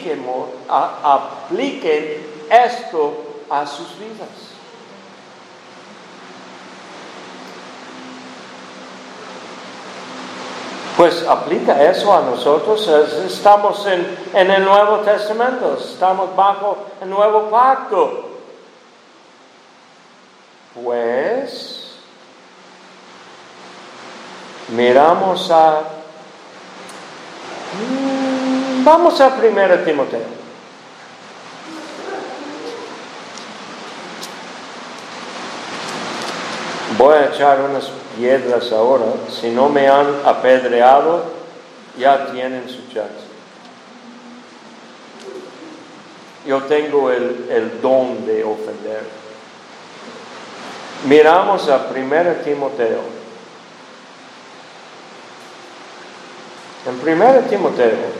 apliquen esto a sus vidas. Pues aplica eso a nosotros. Estamos en el Nuevo Testamento, estamos bajo el Nuevo Pacto. Pues miramos vamos a 1 Timoteo. Voy a echar unas piedras ahora. Si no me han apedreado, ya tienen su chance. Yo tengo el don de ofender. Miramos a 1 Timoteo. En 1 Timoteo,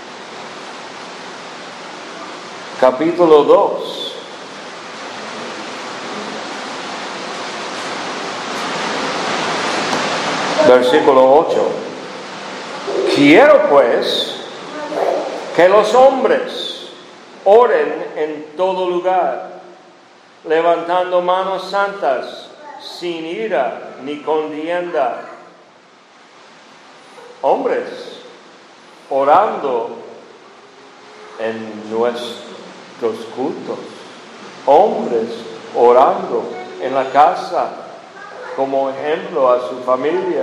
capítulo 2. Versículo 8. Quiero pues que los hombres oren en todo lugar, levantando manos santas, sin ira ni contienda. Hombres orando en nuestros cultos. Hombres orando en la casa como ejemplo a su familia.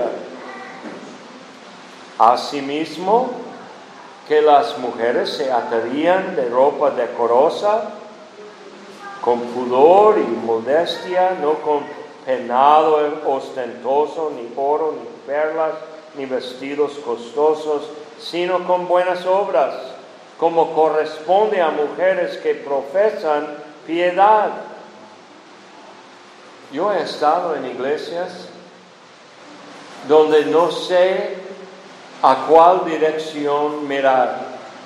Asimismo, que las mujeres se atarían de ropa decorosa, con pudor y modestia, no con peinado ostentoso, ni oro, ni perlas, ni vestidos costosos, sino con buenas obras, como corresponde a mujeres que profesan piedad. Yo he estado en iglesias donde no sé a cuál dirección mirar.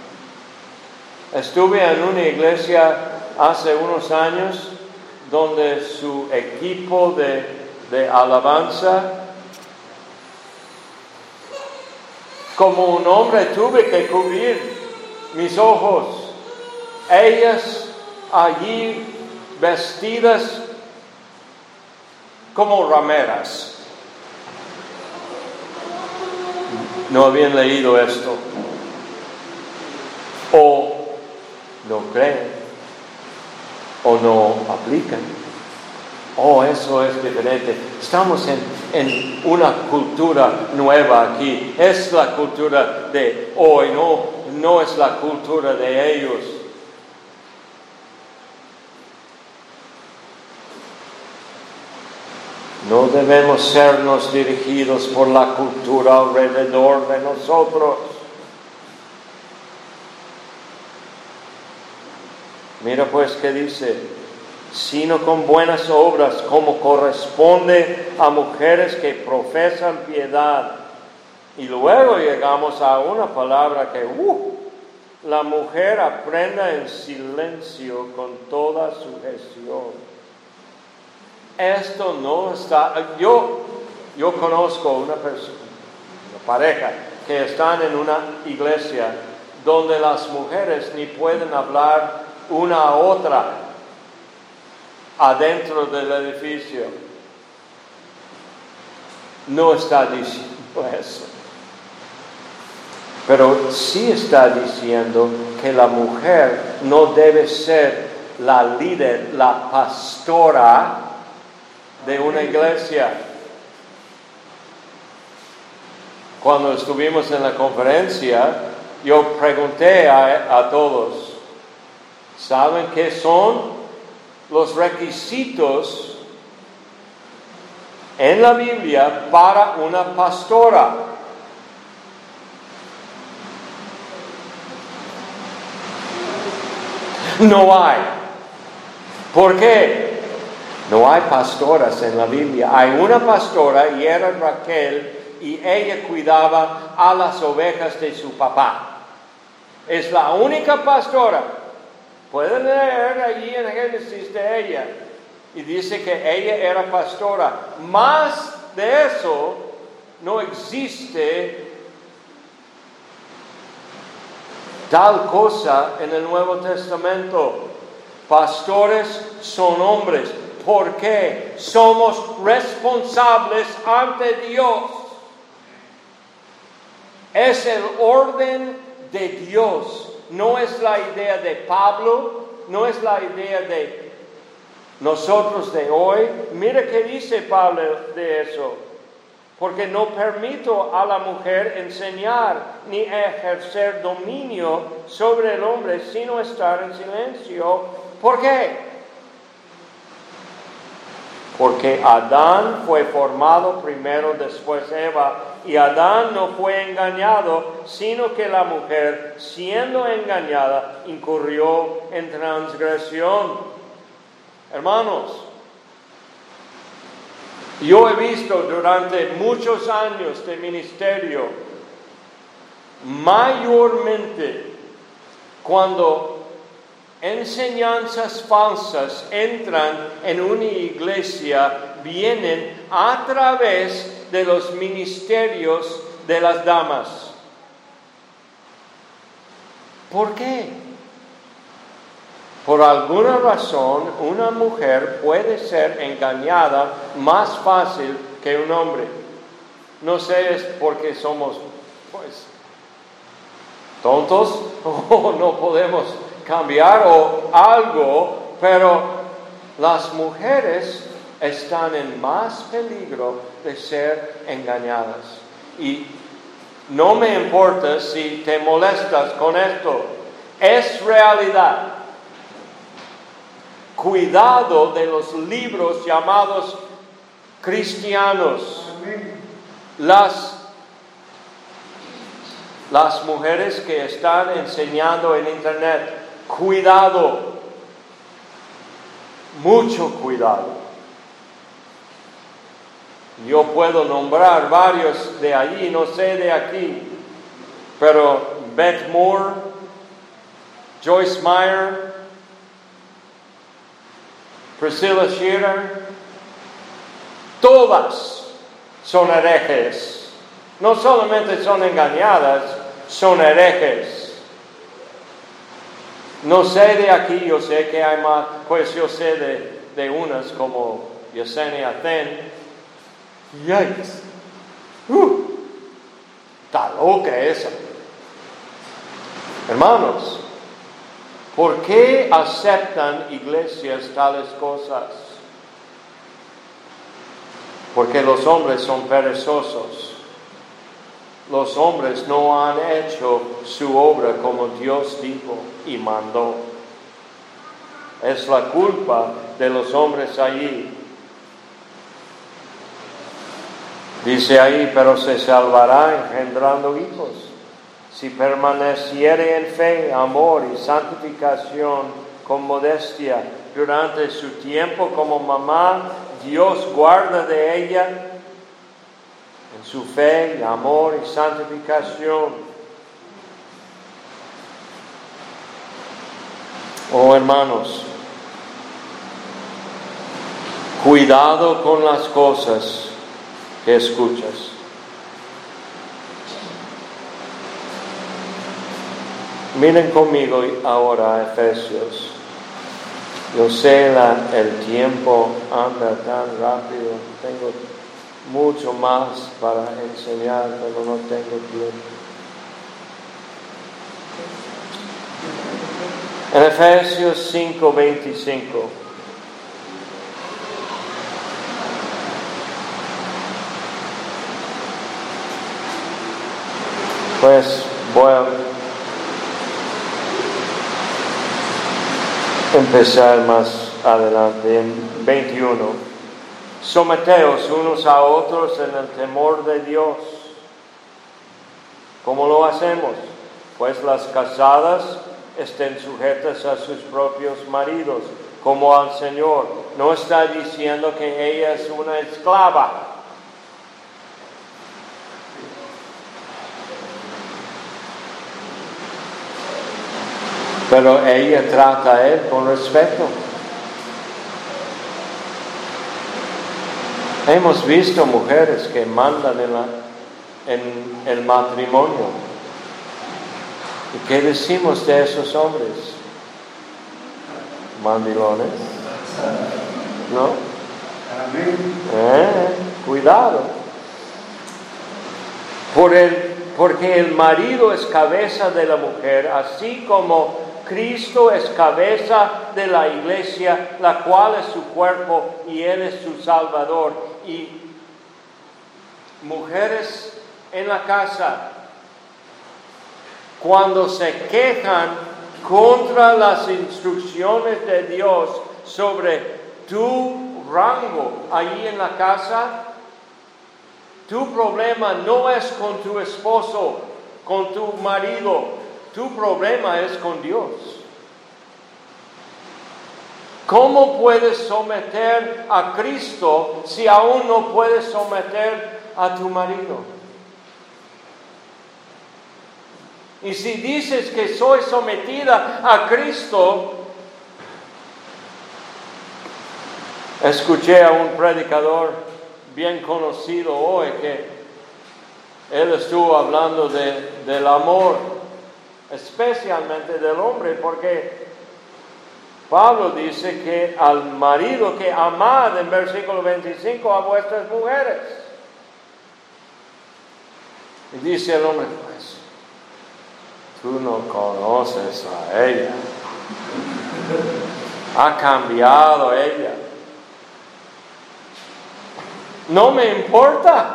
Estuve en una iglesia hace unos años donde su equipo de alabanza, como un hombre tuve que cubrir mis ojos. Ellas allí vestidas como rameras. No habían leído esto, o no creen, o no aplican. Eso es diferente. Estamos en una cultura nueva aquí. Es la cultura de hoy, no es la cultura de ellos. No debemos sernos dirigidos por la cultura alrededor de nosotros. Mira pues qué dice, sino con buenas obras, como corresponde a mujeres que profesan piedad. Y luego llegamos a una palabra que, la mujer aprenda en silencio con toda sujeción. Esto no está, yo conozco una persona, una pareja, que están en una iglesia donde las mujeres ni pueden hablar una a otra adentro del edificio. No está diciendo eso. Pero sí está diciendo que la mujer no debe ser la líder, la pastora de una iglesia. Cuando estuvimos en la conferencia, yo pregunté a todos, ¿saben qué son los requisitos en la Biblia para una pastora? No hay. ¿Por qué? No hay pastoras en la Biblia. Hay una pastora y era Raquel y ella cuidaba a las ovejas de su papá. Es la única pastora. Pueden leer allí en Génesis de ella. Y dice que ella era pastora. Más de eso no existe tal cosa en el Nuevo Testamento. Pastores son hombres. ¿Por qué? Somos responsables ante Dios. Es el orden de Dios. No es la idea de Pablo, no es la idea de nosotros de hoy. Mira qué dice Pablo de eso. Porque no permito a la mujer enseñar ni ejercer dominio sobre el hombre, sino estar en silencio. ¿Por qué? Porque Adán fue formado primero, después Eva, y Adán no fue engañado, sino que la mujer, siendo engañada, incurrió en transgresión. Hermanos, yo he visto durante muchos años de ministerio, mayormente cuando enseñanzas falsas entran en una iglesia, vienen a través de los ministerios de las damas. ¿Por qué? Por alguna razón, una mujer puede ser engañada más fácil que un hombre. No sé, es porque somos, tontos o no podemos cambiar o algo, pero las mujeres están en más peligro de ser engañadas. Y no me importa si te molestas con esto, es realidad. Cuidado de los libros llamados cristianos. Las mujeres que están enseñando en internet, cuidado, mucho cuidado. Yo puedo nombrar varios de allí, no sé de aquí, pero Beth Moore, Joyce Meyer, Priscilla Shirer, todas son herejes. No solamente son engañadas, son herejes. No sé de aquí, yo sé que hay más, pues yo sé de unas como Yesenia Ten. Yikes. Está loca esa. Hermanos, ¿por qué aceptan iglesias tales cosas? Porque los hombres son perezosos. Los hombres no han hecho su obra como Dios dijo y mandó. Es la culpa de los hombres allí. Dice ahí, pero se salvará engendrando hijos, si permaneciere en fe, amor y santificación con modestia. Durante su tiempo como mamá, Dios guarda de ella. en su fe y amor y santificación. Oh hermanos, cuidado con las cosas que escuchas. Miren conmigo ahora a Efesios. Yo sé el tiempo anda tan rápido, tengo mucho más para enseñar, pero no tengo tiempo. En Efesios 5:25. Pues voy a empezar más adelante en 21. Someteos unos a otros en el temor de Dios. ¿Cómo lo hacemos? Pues las casadas estén sujetas a sus propios maridos, como al Señor. No está diciendo que ella es una esclava. Pero ella trata a él con respeto. Hemos visto mujeres que mandan en el matrimonio. ¿Y qué decimos de esos hombres? Mandilones. ¿No? Cuidado. Porque el marido es cabeza de la mujer, así como Cristo es cabeza de la iglesia, la cual es su cuerpo y Él es su Salvador. Y mujeres en la casa, cuando se quejan contra las instrucciones de Dios sobre tu rango allí en la casa, tu problema no es con tu esposo, con tu marido. Tu problema es con Dios. ¿Cómo puedes someter a Cristo si aún no puedes someter a tu marido? Y si dices que soy sometida a Cristo, escuché a un predicador bien conocido hoy que él estuvo hablando del amor, especialmente del hombre, porque Pablo dice que al marido que amad en versículo 25 a vuestras mujeres. Y dice el hombre, pues, tú no conoces a ella. Ha cambiado ella. No me importa.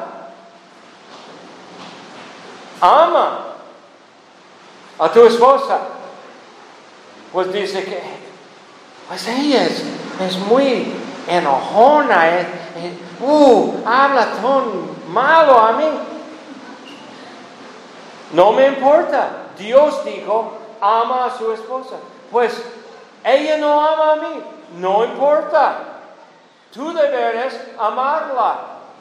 Ama a tu esposa. Pues dice que pues ella es muy enojona, habla tan malo a mí. No me importa. Dios dijo, ama a su esposa. Pues ella no ama a mí. No importa. Tú deberes amarla.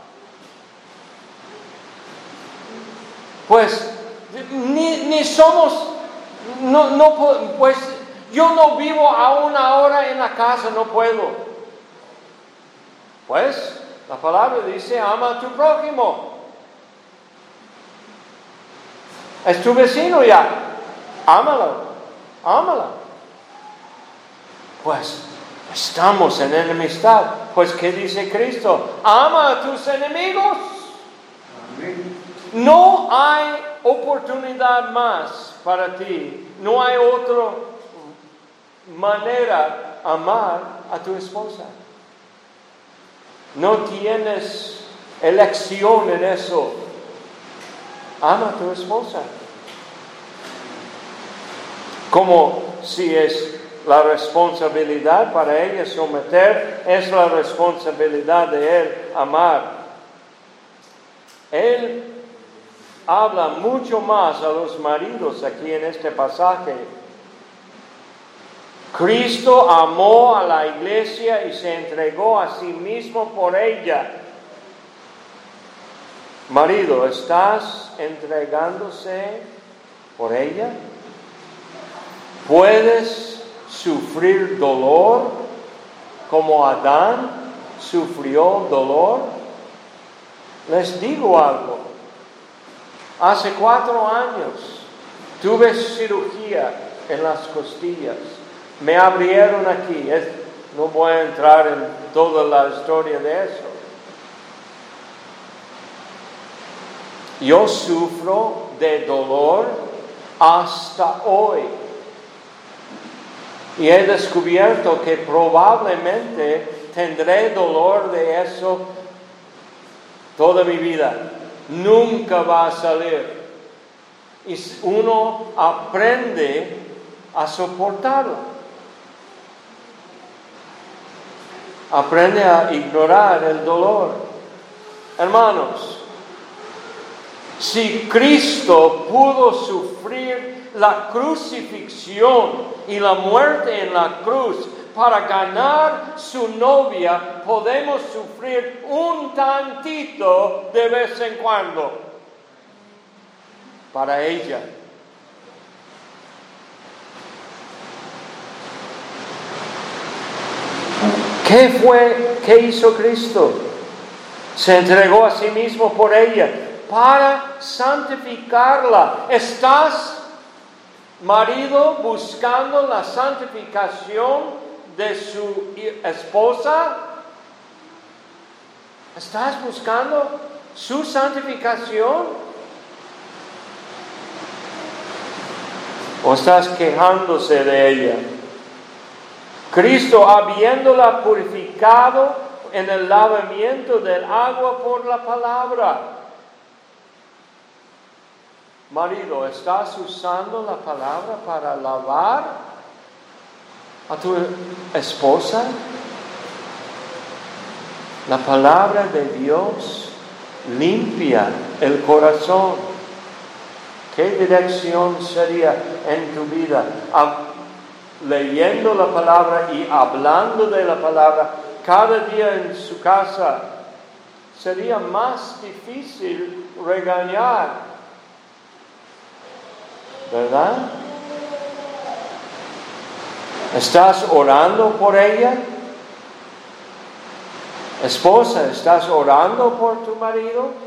Pues ni somos, pues yo no vivo a una hora en la casa, no puedo. Pues la palabra dice, ama a tu prójimo. Es tu vecino ya, ámala. Pues estamos en enemistad. Pues ¿qué dice Cristo? Ama a tus enemigos. Amén. No hay oportunidad más para ti. No hay otra manera de amar a tu esposa. No tienes elección en eso. Ama a tu esposa. Como si es la responsabilidad para ella someter, es la responsabilidad de él amar. Él habla mucho más a los maridos aquí en este pasaje. Cristo amó a la iglesia y se entregó a sí mismo por ella. Marido, ¿estás entregándose por ella? ¿Puedes sufrir dolor como Adán sufrió dolor? Les digo algo. Hace 4 años tuve cirugía en las costillas. Me abrieron aquí. No voy a entrar en toda la historia de eso. Yo sufro de dolor hasta hoy. Y he descubierto que probablemente tendré dolor de eso toda mi vida. Nunca va a salir. Y uno aprende a soportarlo. Aprende a ignorar el dolor. Hermanos, si Cristo pudo sufrir la crucifixión y la muerte en la cruz para ganar su novia, podemos sufrir un tantito de vez en cuando para ella. ¿Qué hizo Cristo? Se entregó a sí mismo por ella para santificarla. ¿Estás, marido, buscando la santificación de su esposa? ¿Estás buscando su santificación? ¿O estás quejándose de ella? Cristo, habiéndola purificado en el lavamiento del agua por la palabra. Marido, ¿estás usando la palabra para lavar a tu esposa? La palabra de Dios limpia el corazón. ¿Qué dirección sería en tu vida? Leyendo la palabra y hablando de la palabra cada día en su casa. Sería más difícil regañar, ¿verdad? ¿Estás orando por ella? Esposa, ¿estás orando por tu marido?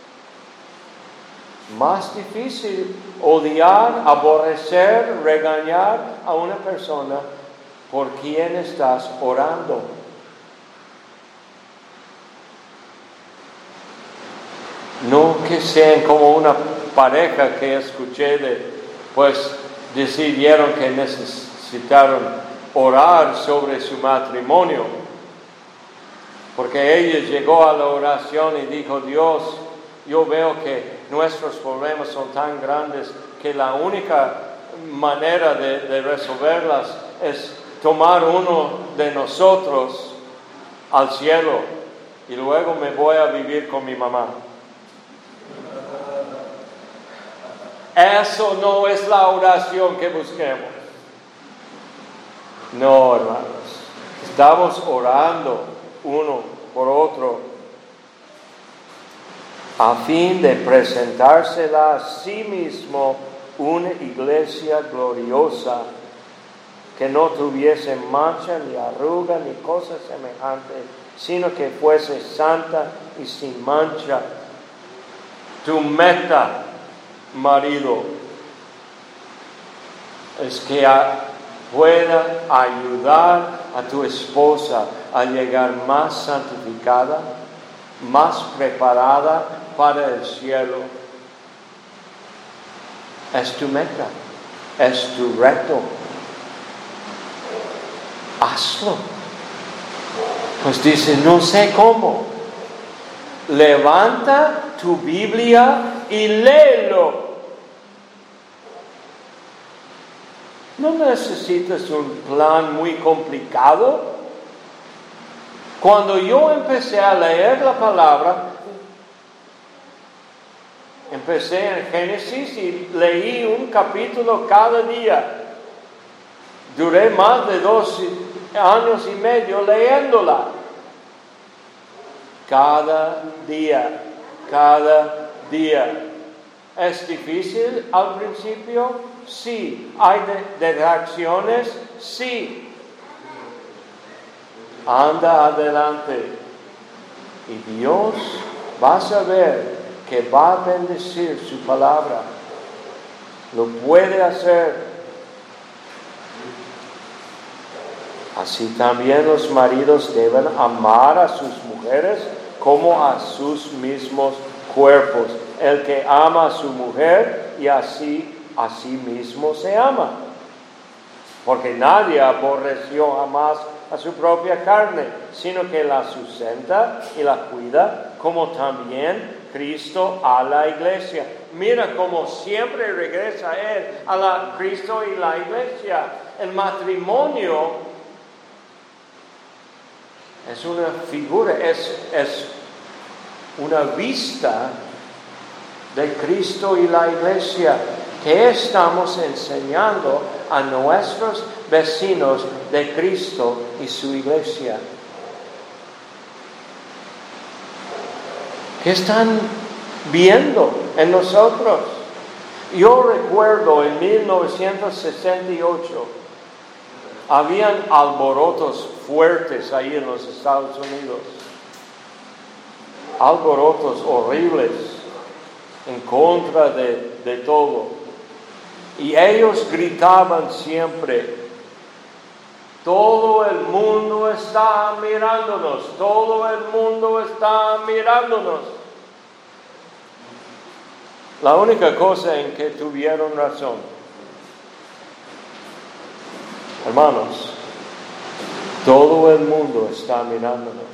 Más difícil odiar, aborrecer, regañar a una persona por quien estás orando. No que sean como una pareja que escuché decidieron que necesitaron orar sobre su matrimonio. Porque ella llegó a la oración y dijo: Dios, yo veo que nuestros problemas son tan grandes que la única manera de resolverlas es tomar uno de nosotros al cielo y luego me voy a vivir con mi mamá. Eso no es la oración que busquemos. No, hermanos. Estamos orando uno por otro a fin de presentársela a sí mismo una iglesia gloriosa, que no tuviese mancha, ni arruga, ni cosa semejante, sino que fuese santa y sin mancha. Tu meta, marido, es que pueda ayudar a tu esposa a llegar más santificada, más preparada para el cielo. Es tu meta, es tu reto. Hazlo. Pues dice: no sé cómo. Levanta tu Biblia y léelo. No necesitas un plan muy complicado. Cuando yo empecé a leer la palabra, empecé en Génesis y leí un capítulo cada día. Duré más de 2 años y medio leyéndola. Cada día cada día. ¿Es difícil al principio? Sí. ¿Hay reacciones? Sí. Anda adelante y Dios va a saber que va a bendecir su palabra. Lo puede hacer. Así también los maridos deben amar a sus mujeres como a sus mismos cuerpos. El que ama a su mujer y así a sí mismo se ama. Porque nadie aborreció jamás a su propia carne, sino que la sustenta y la cuida, como también Cristo a la iglesia. Mira cómo siempre regresa Él a Cristo y la iglesia. El matrimonio es una figura, es una vista de Cristo y la iglesia. ¿Qué estamos enseñando a nuestros vecinos de Cristo y su iglesia? ¿Qué están viendo en nosotros? Yo recuerdo en 1968, habían alborotos fuertes ahí en los Estados Unidos. Alborotos horribles en contra de todo. Y ellos gritaban siempre, todo el mundo está mirándonos, todo el mundo está mirándonos. La única cosa en que tuvieron razón, hermanos, todo el mundo está mirándonos.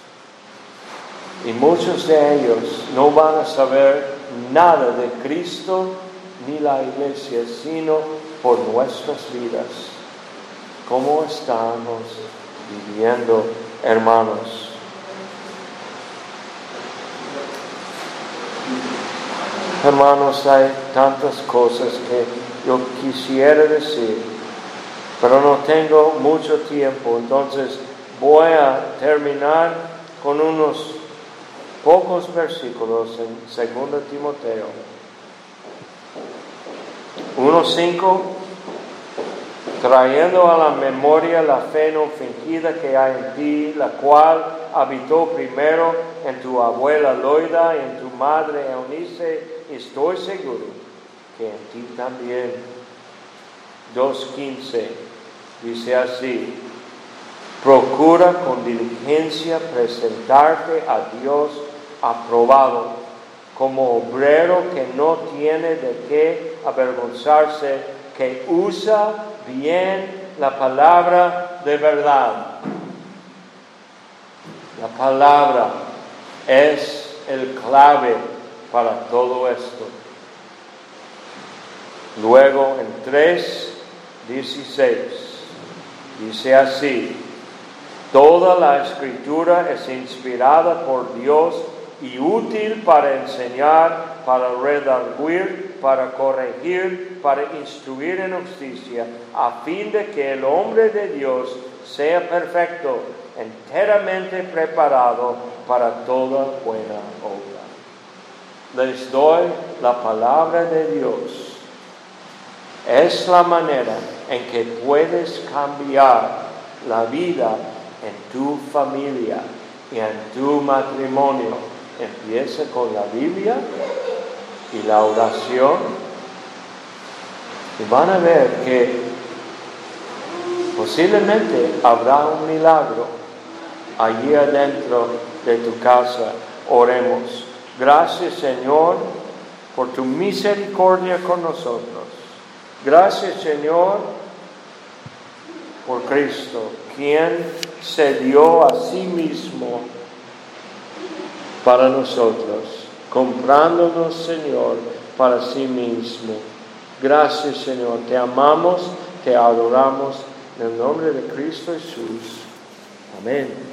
Y muchos de ellos no van a saber nada de Cristo ni la iglesia, sino por nuestras vidas. ¿Cómo estamos viviendo, hermanos? Hermanos, hay tantas cosas que yo quisiera decir, pero no tengo mucho tiempo, entonces voy a terminar con unos pocos versículos en 2 Timoteo 1:5, trayendo a la memoria la fe no fingida que hay en ti, la cual habitó primero en tu abuela Loida y en tu madre Eunice, estoy seguro que en ti también. 2:15 dice así: procura con diligencia presentarte a Dios aprobado, como obrero que no tiene de qué avergonzarse, que usa bien la palabra de verdad. La palabra es el clave para todo esto. Luego en 3:16 dice así: toda la escritura es inspirada por Dios y útil para enseñar, para redarguir, para corregir, para instruir en justicia, a fin de que el hombre de Dios sea perfecto, enteramente preparado para toda buena obra. Les doy la palabra de Dios. Es la manera en que puedes cambiar la vida en tu familia y en tu matrimonio. Empieza con la Biblia y la oración, y van a ver que posiblemente habrá un milagro allí adentro de tu casa. Oremos. Gracias, Señor, por tu misericordia con nosotros. Gracias, Señor, por Cristo, quien se dio a sí mismo para nosotros, comprándonos, Señor, para sí mismo. Gracias, Señor. Te amamos, te adoramos, en el nombre de Cristo Jesús. Amén.